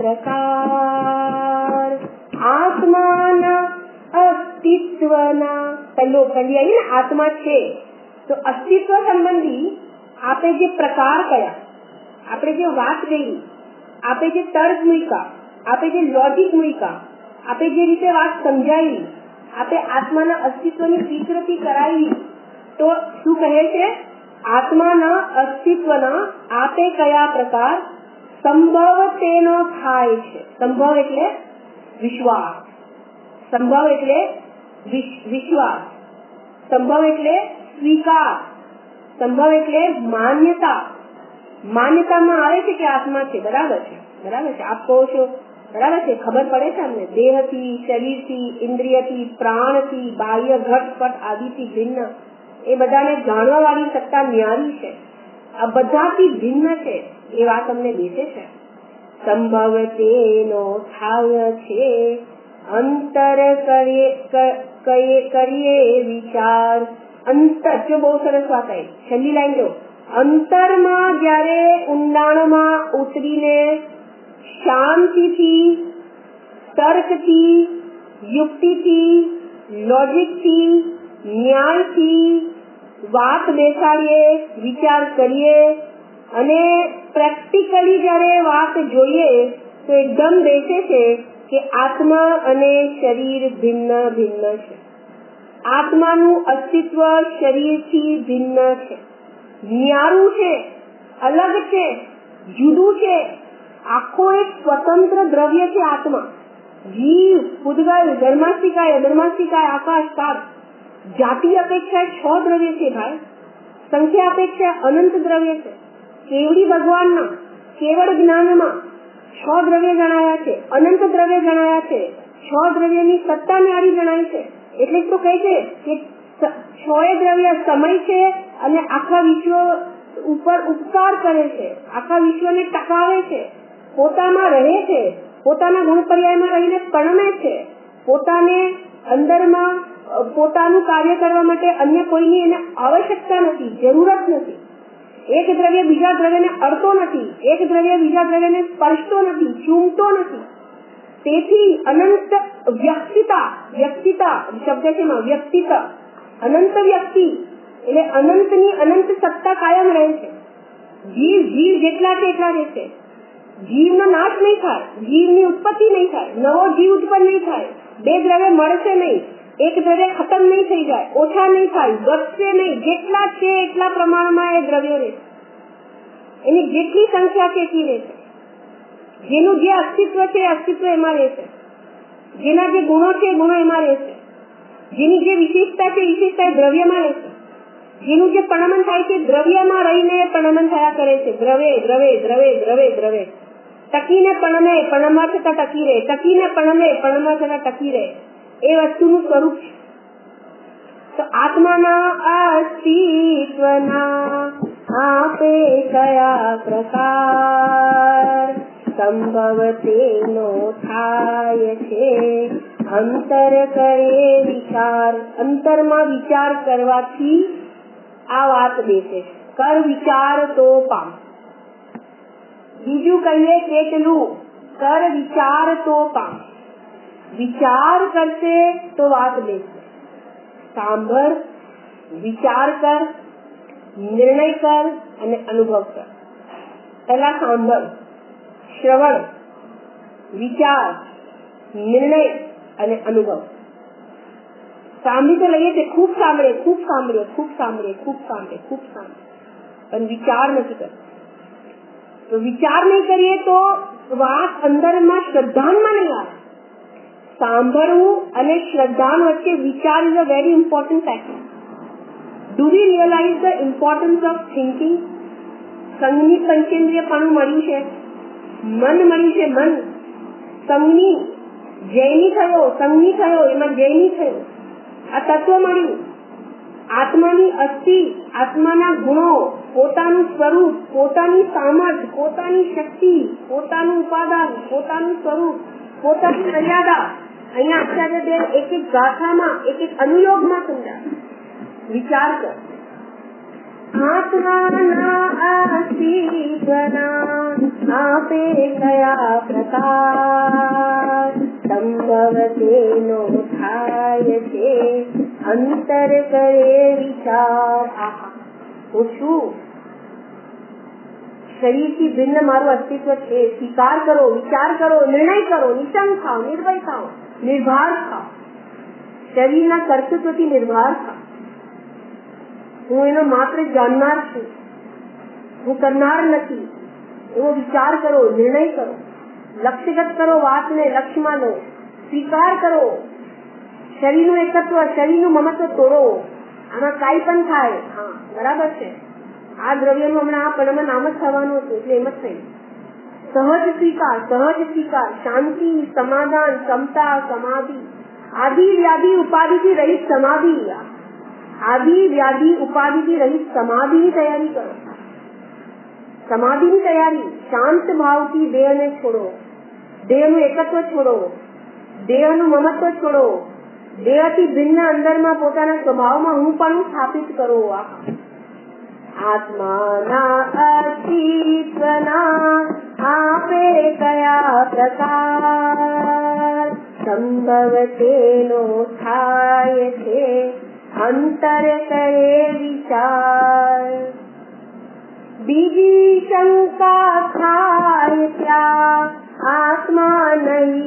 प्रकार आत्माना अस्तित्वना पहलो पहली आई ने आत्मा छे तो अस्तित्व संबंधी आपे जे प्रकार कया आपणे जे વાત કરી आपे जे तर्क મૂક્યા आपे जे लॉजिक મૂક્યા आपे जे રીતે વાત સમજાવી आपे આત્માના અસ્તિત્વની સ્વીકૃતિ કરાવી તો શું કહે છે આત્માના અસ્તિત્વના આપે કયા પ્રકાર સંભવ તેનો થાય છે સંભવ એટલે વિશ્વાસ સંભવ એટલે વિશ્વાસ સંભવ એટલે સ્વીકાર સંભવ એટલે માન્યતા માન્યતામાં આવે છે કે આત્મા છે બરાબર છે બરાબર છે આપ કહો છો બરાબર છે ખબર પડે છે અમને દેહથી શરીરથી ઇન્દ્રિયથી પ્રાણથી બાહ્ય ઘટપટ આદિથી ભિન્ન એ બધાને જાણવા વાળી સત્તા ન્યારી છે આ બધાથી ભિન્ન છે એ વાત અમને બેસે છે સંભવ તેનો થાય છે અંતર કરીએ કરીએ વિચાર અંતર જો બહુ સરસ વાત આવી છેલ્લી લાઈન જો અંતરમાં જ્યારે ઊંડાણમાં ઉતરીને શાંતિથી તર્કથી યુક્તિથી લોજિકથી ન્યાયથી વાત બેસાડીએ વિચાર કરીએ અને પ્રેક્ટિકલી જ્યારે વાત જોઈએ તો એકદમ બેસે છે કે આત્મા અને શરીર ભિન્ન ભિન્ન છે આત્માનું અસ્તિત્વ શરીરથી ભિન્ન છે ન્યારું છે અલગ છે જુદું છે આખો એક સ્વતંત્ર દ્રવ્ય છે આત્મા જીવ પૂતગલ ધર્માસ્તિકાય અધર્માસ્તિકાય આકાશ કાળ જાતિ અપેક્ષા છ દ્રવ્ય છે ભાઈ સંખ્યા અપેક્ષા અનંત દ્રવ્ય છે કેવડી ભગવાનના કેવળ જ્ઞાનમાં છ દ્રવ્ય જણાયા છે અનંત દ્રવ્ય જણાયા છે છ દ્રવ્યની સત્તા ન્યારી જણાય છે એટલે તો કહે છે કે છ દ્રવ્ય સમય છે અને આખા વિશ્વ ઉપર ઉપકાર કરે છે આખા વિશ્વને ટકાવે છે પોતામાં રહે છે પોતાના ગુણ પર્યાયમાં રહીને પરણે છે પોતાને અંદરમાં પોતાનું કાર્ય કરવા માટે અન્ય કોઈની એને આવશ્યકતા નથી જરૂરત નથી એક દ્રવ્ય બીજા દ્રવ્યને અડતો નથી એક દ્રવ્ય બીજા દ્રવ્યને સ્પર્શતો નથી ચૂમતો નથી તેથી અનંત વ્યક્તિતા વ્યક્તિતા શબ્દ છે એમાં વ્યક્તિતા અનંત વ્યક્તિ એટલે અનંતની અનંત સત્તા કાયમ રહે છે જીવ જીવ જેટલા છે એટલા રહેશે જીવનો નાશ નહીં થાય જીવની ઉત્પત્તિ નહીં થાય નવો જીવ ઉત્પન્ન નહીં થાય બે દ્રવ્ય મળશે નહીં એક દ્રવ્ય ખતમ નહીં થઈ જાય ઓછા નહીં થાય વધશે નહીં જેટલા છે એટલા પ્રમાણમાં એ દ્રવ્યો રહેશે એની જેટલી સંખ્યા છે એટલી રહેશે જેનું જે અસ્તિત્વ છે અસ્તિત્વ એમાં રહેશે જેના જે ગુણો છે ગુણો એમાં રહેશે જેની જે વિશેષતા છે વિશેષતા એ દ્રવ્યમાં રહેશે જેનું જે પ્રણમન થાય છે દ્રવ્યમાં રહીને પ્રણમન થયા કરે છે દ્રવે દ્રવે દ્રવે દ્રવે દ્રવે ટકીને પ્રણમે પ્રણમવા છતાં ટકી રહે ટકીને પ્રણમે પ્રણમવા છતાં ટકી રહે એ વસ્તુનું સ્વરૂપ છે તો આત્માના અસ્તિત્વના આપે કયા પ્રકાર સંભવ તેનો થાય છે અંતર કરે વિચાર અંતરમાં વિચાર કરવાથી આ વાત બેસે કર વિચાર તો પામ બીજું કહીએ કેટલું કર વિચાર તો પામ વિચાર કરશે તો વાત બેસે સાંભળ વિચાર કર નિર્ણય કર અને અનુભવ કર પહેલા સાંભળ શ્રવણ વિચાર નિર્ણય અને અનુભવ સાંભળી તો લઈએ છે ખૂબ સાંભળે ખૂબ સાંભળ્યો ખૂબ સાંભળે ખૂબ સાંભળે ખૂબ સાંભળે પણ વિચાર નથી કરતો તો વિચાર નહીં કરીએ તો વાત અંદરમાં શ્રદ્ધાનમાં નહીં આવે સાંભળવું અને શ્રદ્ધાન વચ્ચે વિચાર is a very important factor do we realize the importance of thinking સંગની પંચેન્દ્રિયપણું મળ્યું છે મન મળ્યું છે મન સંગની જૈની થયો સંગની થયો એમાં જૈની થયો આ તત્વ મળ્યું આત્માની અસ્થિ આત્માના ગુણો પોતાનું સ્વરૂપ પોતાની સામર્થ્ય પોતાની શક્તિ પોતાનું ઉપાદાન પોતાનું સ્વરૂપ પોતાની મર્યાદા અહીંયા આચાર્યદેવ એક એક ગાથામાં એક એક અનુયોગમાં સમજાવે વિચાર કર આત્માના અસ્તિત્વના આપે કયા પ્રકાર સંભવ તેનો થાય છે અંતર કરે વિચાર. હું છું, શરીરથી ભિન્ન મારું અસ્તિત્વ છે. સ્વીકાર કરો, વિચાર કરો, નિર્ણય કરો, નિશંક થાઓ, નિર્ભય થાઓ, નિર્ભાર થાઓ. શરીરના કર્તૃત્વથી નિર્ભાર થાઓ. હું એનો માત્ર જાણનાર છું, હું કરનાર નથી એવો વિચાર કરો, નિર્ણય કરો, લક્ષ્યગત કરો, વાતને લક્ષ્યમાં લો, સ્વીકાર કરો. શરીરનું એકત્વ, શરીરનું મમત્વ તોડો. આમાં કાંઈ પણ થાય, હા બરાબર છે, આ દ્રવ્યનું હમણાં આ પણમાં નામ જ થવાનું હતું એટલે એમ જ થયું. સહજ સ્વીકાર, સહજ સ્વીકાર, શાંતિ, સમાધાન, ક્ષમતા, સમાધિ, આદિ વ્યાધિ ઉપાધિથી રહિત સમાધિ. આદિ વ્યાધિ ઉપાધિથી રહિત સમાધિની તૈયારી કરો. સમાધિની તૈયારી શાંત ભાવથી દેહને છોડો, દેહનું એકત્વ છોડો, દેહનું મમત્વ છોડો, દેહથી ભિન્ન અંદરમાં પોતાના સ્વભાવમાં હું પણ સ્થાપિત કરો. આત્માના અસ્તિત્વના આપે કયા પ્રકાર સંભવ તેનો થાય છે અંતર કરે વિચાર. બીજી શંકા થાય ત્યાં આત્મા નહીં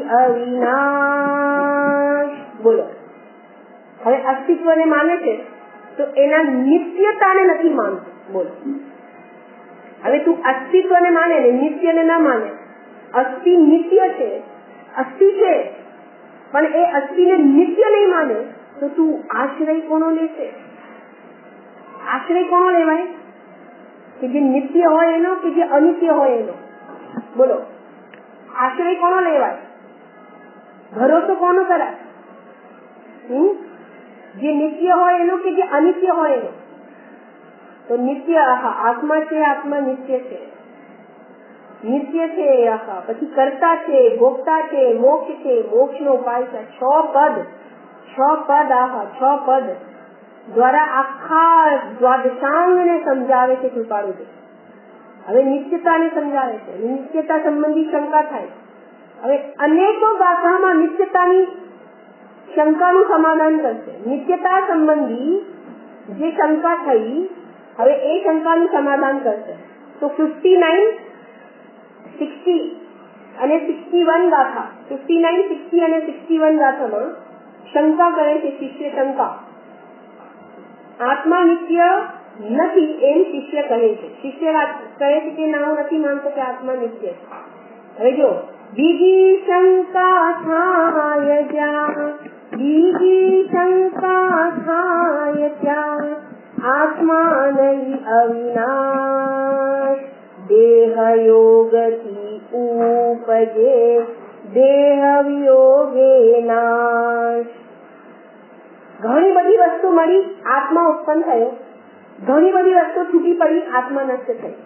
અવિનાશ. બોલો, હવે અસ્તિત્વને માને છે તો એના નિત્યતાને નથી માનતો. બોલો, હવે તું અસ્તિત્વને માને ને નિત્યને ના માને. અસ્થિ નિત્ય છે, અસ્થિ છે, પણ એ અસ્થિને નિત્ય નહીં માને તો તું આશ્રય કોનો લેશે? આશ્રય કોનો લેવાય? કે જે નિત્ય હોય એનો કે જે અનિત્ય હોય એનો? બોલો, આશ્રય કોનો લેવાય? ભરોસો કોનો કરાય? હમ જે નિત્ય હોય એનો કે જે અનિત્ય હોય એનો? તો નિત્ય આત્મા છે, આત્મા નિત્ય છે, નિત્ય છે. આખા પછી કર્તા છે, ભોગતા છે, મોક્ષ છે, મોક્ષ નો ઉપાય છે. છ પદ, છ પદ, આહા છ પદ દ્વારા આખા દ્વાદશાંગને સમજાવે છે કૃપાળુદેવ. હવે નિત્યતાને સમજાવે છે. નિત્યતા સંબંધી શંકા થાય. હવે અનેકો ગાથામાં નિત્યતાની શંકાનું સમાધાન કરશે. નિત્યતા સંબંધી જે શંકા થઈ, હવે એ શંકાનું સમાધાન કરશે. તો ફિફ્ટી નાઇન સિક્સટી અને સિક્સટી વન ગાથા, ફિફ્ટી નાઇન સિક્સટી અને સિક્સટી વન ગાથામાં શંકા કરે છે શિષ્ય. શંકા આત્મા નિત્ય નથી એમ શિષ્ય કહે છે. શિષ્ય કહે છે કે ના, હું નથી માનતો કે આત્મા નિત્ય છે. હવે જો બીજી શંકા થાય જ્યાં, બીજી શંકા થાય ત્યાં આત્મા નહીં અવિનાશ. દેહ યોગથી ઉપજે દેહ વિયોગે નાશ. ઘણી બધી વસ્તુ મળી, આત્મા ઉત્પન્ન થયો. ઘણી બધી વસ્તુ છૂટી પડી, આત્મા નષ્ટ થઈ.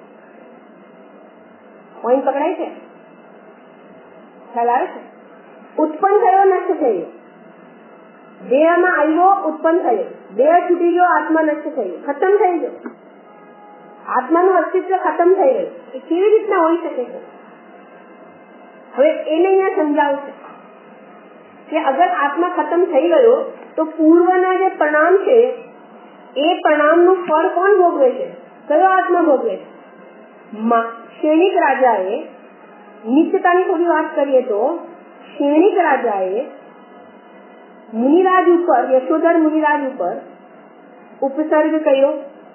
પોઈન્ટ પકડાય છે? ખ્યાલ આવે છે? ઉત્પન્ન થયો, નષ્ટ થયો. દેહમાં આવ્યો, ઉત્પન્ન થયો. દેહ છૂટી ગયો, આત્મા નષ્ટ થયો, ખતમ થઈ ગયો. આત્માનું અસ્તિત્વ ખતમ થઈ ગયું. એ કેવી રીતના હોઈ શકે છે? હવે એને અહીંયા સમજાવશે કે અગર આત્મા ખતમ થઈ ગયો તો પૂર્વના જે પરિણામ છે એ પરિણામનું ફળ કોણ ભોગવે છે? કયો આત્મા ભોગવે છે? શેણિક રાજાએ, નિત્યતાની થોડી વાત કરીએ તો શેણિક રાજાએ મુનિરાજ ઉપર, યશોધર મુનિરાજ ઉપર ઉપસર્ગ કર્યો.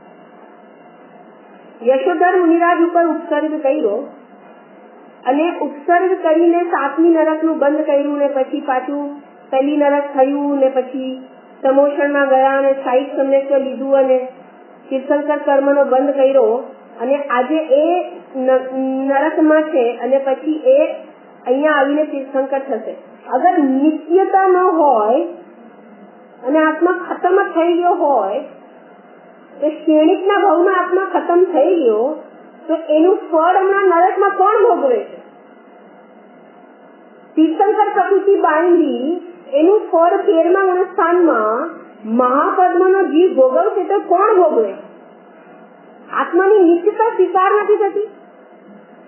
યશોધર મુનિરાજ ઉપર ઉપસર્ગ કર્યો અને ઉપસર્ગ કરીને સાતમી નરકનું બંધ કર્યું ને પછી પાછું પહેલી નરક થયું ને પછી સમોષણમાં ગયા અને સાહિત સમ્યક્ય લીધું અને તીર્થંકર કર્મનો બંધ કર્યો અને આજે એ નરકમાં છે અને પછી એ અહીંયા આવીને તીર્થંકર થશે. અગર નિત્યતા ન હોય અને આત્મા ખતમ જ થઈ ગયો હોય તો શ્રેણિકના ભાવમાં આત્મા ખતમ થઈ ગયો તો એનું ફળ હમણાં નરકમાં કોણ ભોગવે છે? તીર્થંકર પ્રકૃતિ બાંધી એનું ફળ તેરમા ગુણસ્થાનમાં મહાપદ્મનો જીવ ભોગવશે તો કોણ ભોગવે? આત્માની નિત્યતા સ્વીકાર નથી થતી.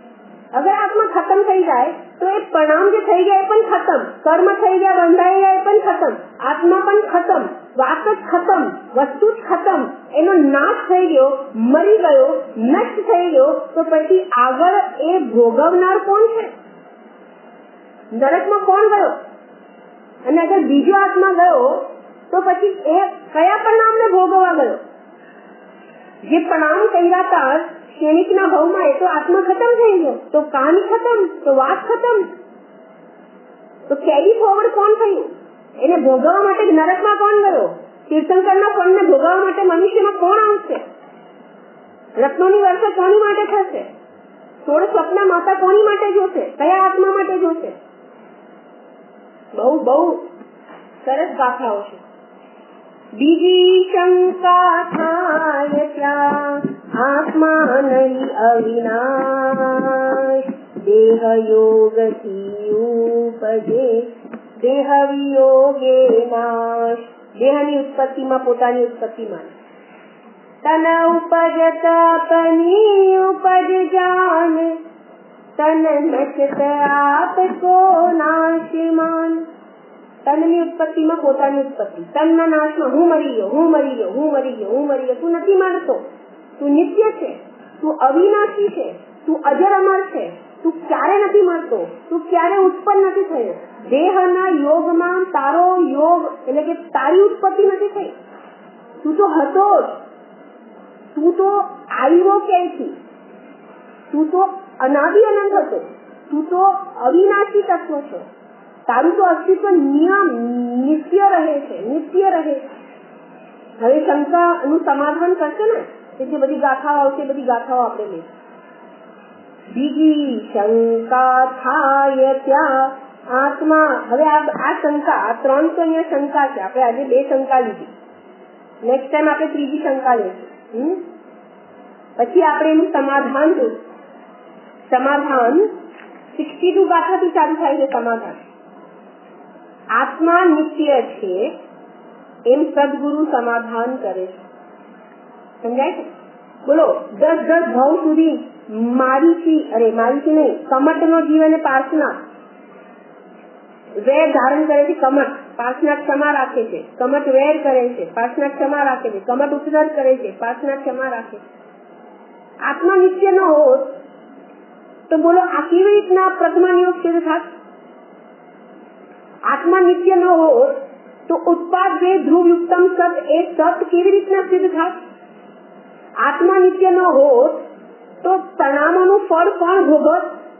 अगर आत्मा खत्म થઈ જાય તો એ પરિણામ જે થઈ ગયા એ પણ ખતમ, કર્મ થઈ ગયા, બંધાઈ ગયા એ પણ ખતમ, આત્મા પણ ખતમ, વાત જ ખતમ, વસ્તુ જ ખતમ, એનો નાશ થઈ ગયો, મરી ગયો, નષ્ટ થઈ ગયો, તો પછી આગળ એ ભોગવનાર કોણ છે? નરકમાં કોણ ગયો? અને અગર બીજો આત્મા ગયો તો પછી એ કયા પરિણામને ભોગવવા ગયો? જે પરિણામ કર્યા હતા ક્ષણિકના ભાવમાં, એ તો આત્મા ખતમ થઈ ગયો, તો કહાની ખતમ, તો વાત ખતમ, તો કેરી ફોરવર્ડ કોણ થયું? એને ભોગવવા માટે નરકમાં કોણ ગયો? તીર્થંકરના ફળને ભોગવવા માટે મનુષ્યમાં કોણ આવશે? રત્નોની વર્ષા કોની માટે થશે? સોળ સ્વપ્ન માતા કોની માટે જોશે? કયા આત્મા માટે જોશે? બહુ બહુ સરસ ગાથાઓ છે. બીજી શંકા થાય ત્યાં આત્મા નહીં અવિનાશ, દેહ યોગથી ઉપજે દેહ વિયોગે નાશ. દેહની ઉત્પત્તિમાં પોતાની ઉત્પત્તિમાં તન ઉપજત તની ઉપજ જાન, તન નચત આપ કો નાશમાન. તનની ઉત્પત્તિમાં પોતાની ઉત્પત્તિ, તનના નાશમાં હું મરી ગયો, હું મરી ગયો, હું મરી ગયો, હું મરી ગયો. તું નથી મરતો, તું નિત્ય છે, તું અવિનાશી છે, તું અજર અમર છે, તું ક્યારે નથી મરતો, તું ક્યારે ઉત્પન્ન નથી થયો. દેહના યોગમાં તારો યોગ એટલે કે તારી ઉત્પત્તિ નથી થઈ. તું તો હતો જ, તું તો આવ્યો ક્યાંથી? તું તો અનાદિ અનંત હતો, તું તો અવિનાશી તત્વ છો. તારું તો અસ્તિત્વ નિયમ નિત્ય રહે છે, નિત્ય રહે છે. હવે શંકાનું સમાધાન કરશે ને, જે બધી ગાથાઓ આવશે, બધી ગાથાઓ આપણે લઈએ. બીજી શંકા થાય ત્યાં આત્મા. હવે આ શંકા, આ ત્રણ તો અહીંયા શંકા છે. આપણે આજે બે શંકા લીધી, નેક્સ્ટ ટાઈમ આપણે ત્રીજી શંકા લઈશું. પછી આપણે એનું સમાધાન જોઈશું. સમાધાન સિક્સટી ટુ ગાથાથી ચાલુ થાય છે. સમાધાન આત્મા નિત્ય છે એમ સદગુરુ સમાધાન કરે છે. સમજાય છે? બોલો, દસ દસ ભાવ સુધી મારીથી અરે મારીથી નહીં કમટનો જીવ અને પાર્થના વેર ધારણ કરે છે. કમટ પાર્થના ક્ષમા રાખે છે, કમટ વેર કરે છે, પાર્થના ક્ષમા રાખે છે, કમટ ઉપદ્રવ કરે છે, પાર્થના ક્ષમા રાખે છે. આત્મા નિત્ય ન હોત તો બોલો આ કેવી રીતના પ્રજ્ઞાન યોગ સિદ્ધ થાત? આત્મા નિત્ય ન હોત તો ઉત્પાદ જે ધ્રુવ યુક્તમ સત એ સત કેવી રીતના સિદ્ધ થાત? આત્મા નિત્ય ન હોત તો પ્રણામોનું ફળ કોણ ભોગવત?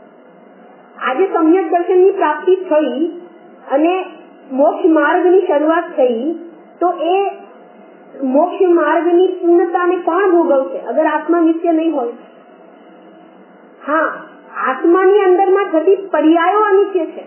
આજે સમ્યક દર્શનની પ્રાપ્તિ થઈ અને મોક્ષ માર્ગની શરૂઆત થઈ, તો એ મોક્ષ માર્ગની પૂર્ણતાને કોણ ભોગવશે અગર આત્મા નિત્ય નહીં હોય? હા, આત્માની અંદરમાં થતી પર્યાયો અનિત્ય છે,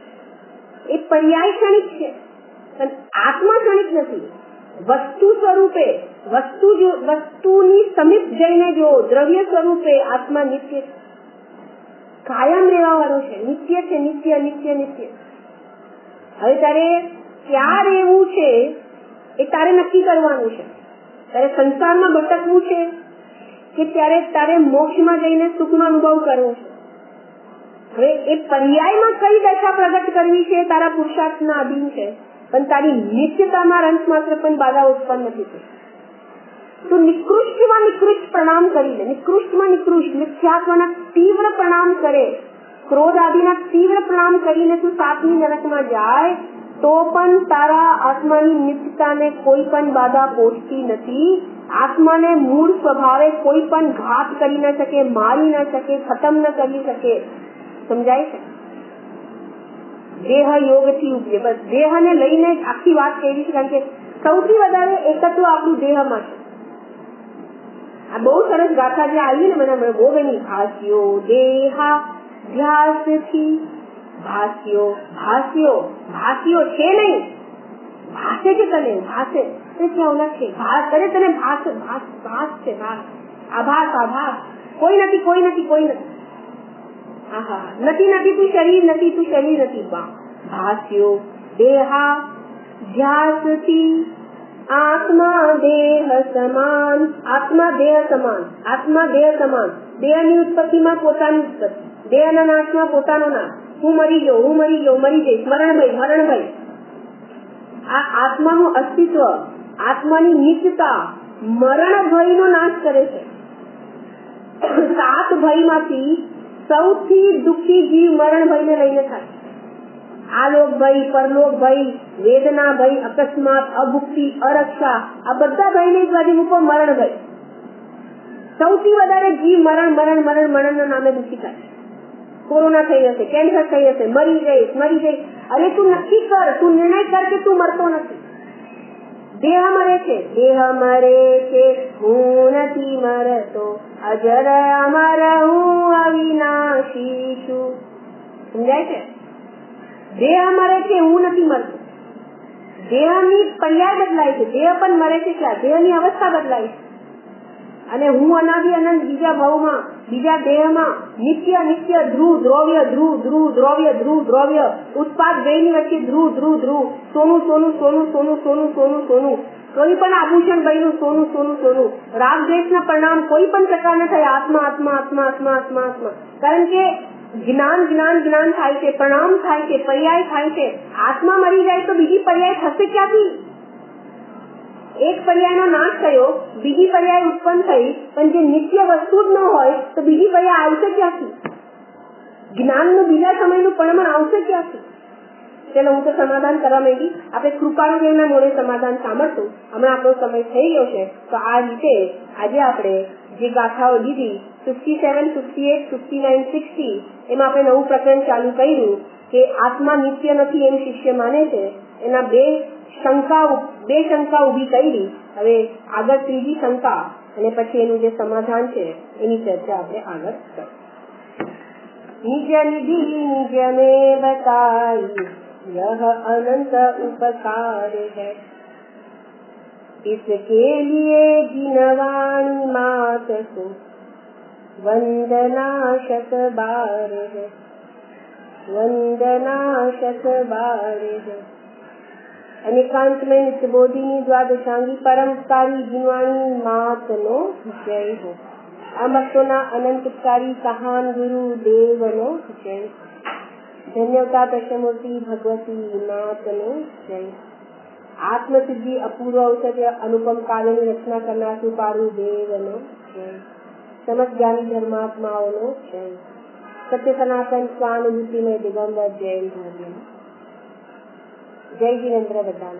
એ પર્યાય ક્ષણિક છે, પણ આત્મા ક્ષણિક નથી. વસ્તુ સ્વરૂપે વસ્તુ જો વસ્તુની સમીપ જઈને જો દ્રવ્ય સ્વરૂપે આત્મા નિત્ય છે, કાયમ રહેવા વાળો છે, નિત્ય છે, નિત્ય નિત્ય નિત્ય. હવે તારે ક્યાં રહેવું છે એ તારે નક્કી કરવાનું છે. તારે સંસારમાં ભટકવું છે કે ત્યારે તારે મોક્ષમાં જઈને સુખનો અનુભવ કરવો છે. હવે એ પર્યાયમાં કઈ દશા પ્રગટ કરવી છે તારા પુરુષાર્થના અધીન છે, પણ તારી નિત્યતામાં રંશ માત્ર પણ બાધા ઉત્પન્ન નથી થઈ. તું નિકૃષ્ટમાં નિકૃષ્ટ પ્રણામ કરી લે, નિકૃષ્ટમાં નિકૃષ્ટ મિથ્યાત્વના તીવ્ર પ્રણામ કરે, ક્રોધ આદિના તીવ્ર પ્રણામ કરીને તું સાતમી નરકમાં જાય તો પણ તારા આત્માની નિત્યતાને કોઈ પણ બાધા પહોંચતી નથી. આત્માને મૂળ સ્વભાવે કોઈ પણ ઘાત કરી ન શકે, મારી ન શકે, ખતમ ન કરી શકે. સમજાય છે? દેહ યોગથી ઉપજે. બસ દેહને લઈને આખી વાત કરી છે, કારણ કે સૌથી વધારે એકત્વ આપણું દેહમાં છે. આ બહુ સરસ ગાથા જે આવી ને મને બહુ ગમી. ભાસ્યો દેહા ધ્યાસથી, ભાસ્યો ભાસ્યો ભાસ્યો છે નહીં, ભાસે છે તને, ભાસે ઓલા છે ભાસ કરે તને, ભાસ ભાસ ભાસ છે, ભાસ આભાસ આભાસ. કોઈ નથી, કોઈ નથી, કોઈ નથી. આહા, નથી નથી તું શરીર નથી, તું શરીર નથી. ભાસ્યો દેહા ધ્યાસથી, આત્મા દેહ સમાન. આત્મા દેહ સમાન, આત્મા દેહ સમાન. દેહની ઉત્પત્તિમાં પોતાની ઉત્પત્તિ, દેહના નાશમાં પોતાનો નાશ, હું મરી ગયો, હું મરી ગયો, મરી જઈશ, મરણભય, મરણભય. આ આત્માનું અસ્તિત્વ, આત્માની નિત્યતા મરણ ભયનો નાશ કરે છે. સાત ભયમાંથી સૌથી દુઃખી જીવ મરણ ભયને લઈને થાય. આલોક ભય, પરલોક ભય, વેદના ભય, અકસ્માત, અભુક્તિ, અરક્ષા, આ બધા ભયને એક બાજુ મૂકો, મરણ ભય. સૌથી વધારે જીવ મરણ મરણ મરણ મરણના નામે દુઃખી થાય. કોરોના થઈ જશે, કેન્સર થઈ જશે, મરી જઈશ, મરી જઈશ. અરે તું નક્કી કર, તું નિર્ણય કર કે તું મરતો નથી. દેહ મરે છે, દેહ મરે છે, હું નથી મરતો, અજર અમર હું અવિનાશી છું. સમજાય છે? દેહ મરે છે, હું નથી મરતો. દેહની પર્યાય બદલાય છે, દેહ પણ મરે છે. ક્યાં? દેહની અવસ્થા બદલાય છે. અને હું અનાદિ અનંત બીજા ભાવમાં, બીજા દેહમાં નિત્ય નિત્ય ધ્રુવ દ્રવ્ય, ધ્રુવ ધ્રુવ દ્રવ્ય, ધ્રુવ દ્રવ્ય, ઉત્પાદ બેની વચ્ચે ધ્રુવ ધ્રુવ ધ્રુવ, સોનું સોનું સોનું સોનું સોનું સોનું સોનું, કોઈ પણ આભૂષણ બન્યું સોનું સોનું સોનું. રાગ દ્વેષના પરિણામ કોઈ પણ પ્રકારના થાય. આત્મા આત્મા આત્મા આત્મા આત્મા આત્મા. કારણ કે જ્ઞાન જ્ઞાન જ્ઞાન થાય છે, પ્રણામ થાય છે, પર્યાય થાય છે. આત્મા મરી જાય તો બીજી પર્યાય થશે ક્યાંથી? એક પર્યાયનો નાશ થયો, બીજી પર્યાય ઉત્પન્ન થઈ, પણ જે નિત્ય વસ્તુ જ ન હોય તો બીજી પર્યાય આવશે ક્યાંથી? જ્ઞાનનું બીજા સમયનું પરિણામ આવશે ક્યાંથી? ચલો હું તો સમાધાન કરવા માંગી. આપણે કૃપાળુદેવના મોડે સમાધાન સાંભળશું. હમણાં આપણો સમય થઈ ગયો છે, તો આ રીતે આજે આપણે જે ગાથાઓ લીધી fifty seven fifty eight fifty nine sixty એમાં આપણે નવું પ્રકરણ ચાલુ કર્યું કે આત્મા નિત્ય નથી એમ શિષ્ય માને છે. એના બે શંકા બે શંકા ઉભી કરી. હવે આગળ ત્રીજી શંકા અને પછી એનું જે સમાધાન છે એની ચર્ચા આપણે આગળ કરીશું. નિજ નિધિ નિજ ને बताई यह अनंत उपकार है, इसके लिए जिनवाणी मात को वंदना शत बार है, वंदना शत बार है. अनेकांत में नित्यबोधिनी द्वादशांगी परमकारी जिनवाणी मात नो जय हो. આ ભક્તોના અનંત ઉપકારી સહાન ગુરુ દેવનો જય. ધન્યતા દશમૂર્તિ ભગવતી માતનો જય. આત્મસિદ્ધિ અપૂર્વ ઔષધ્ય અનુપમ કાવ્યની રચના કરનાર કૃપાળુ દેવનો જય. સમસ્ત જ્ઞાની ધર્માત્માઓનો જય. સત્ય સનાતન સ્વાનુભૂતિમય દિગંબર જૈન ધર્મ. જય જીનેન્દ્ર બધા.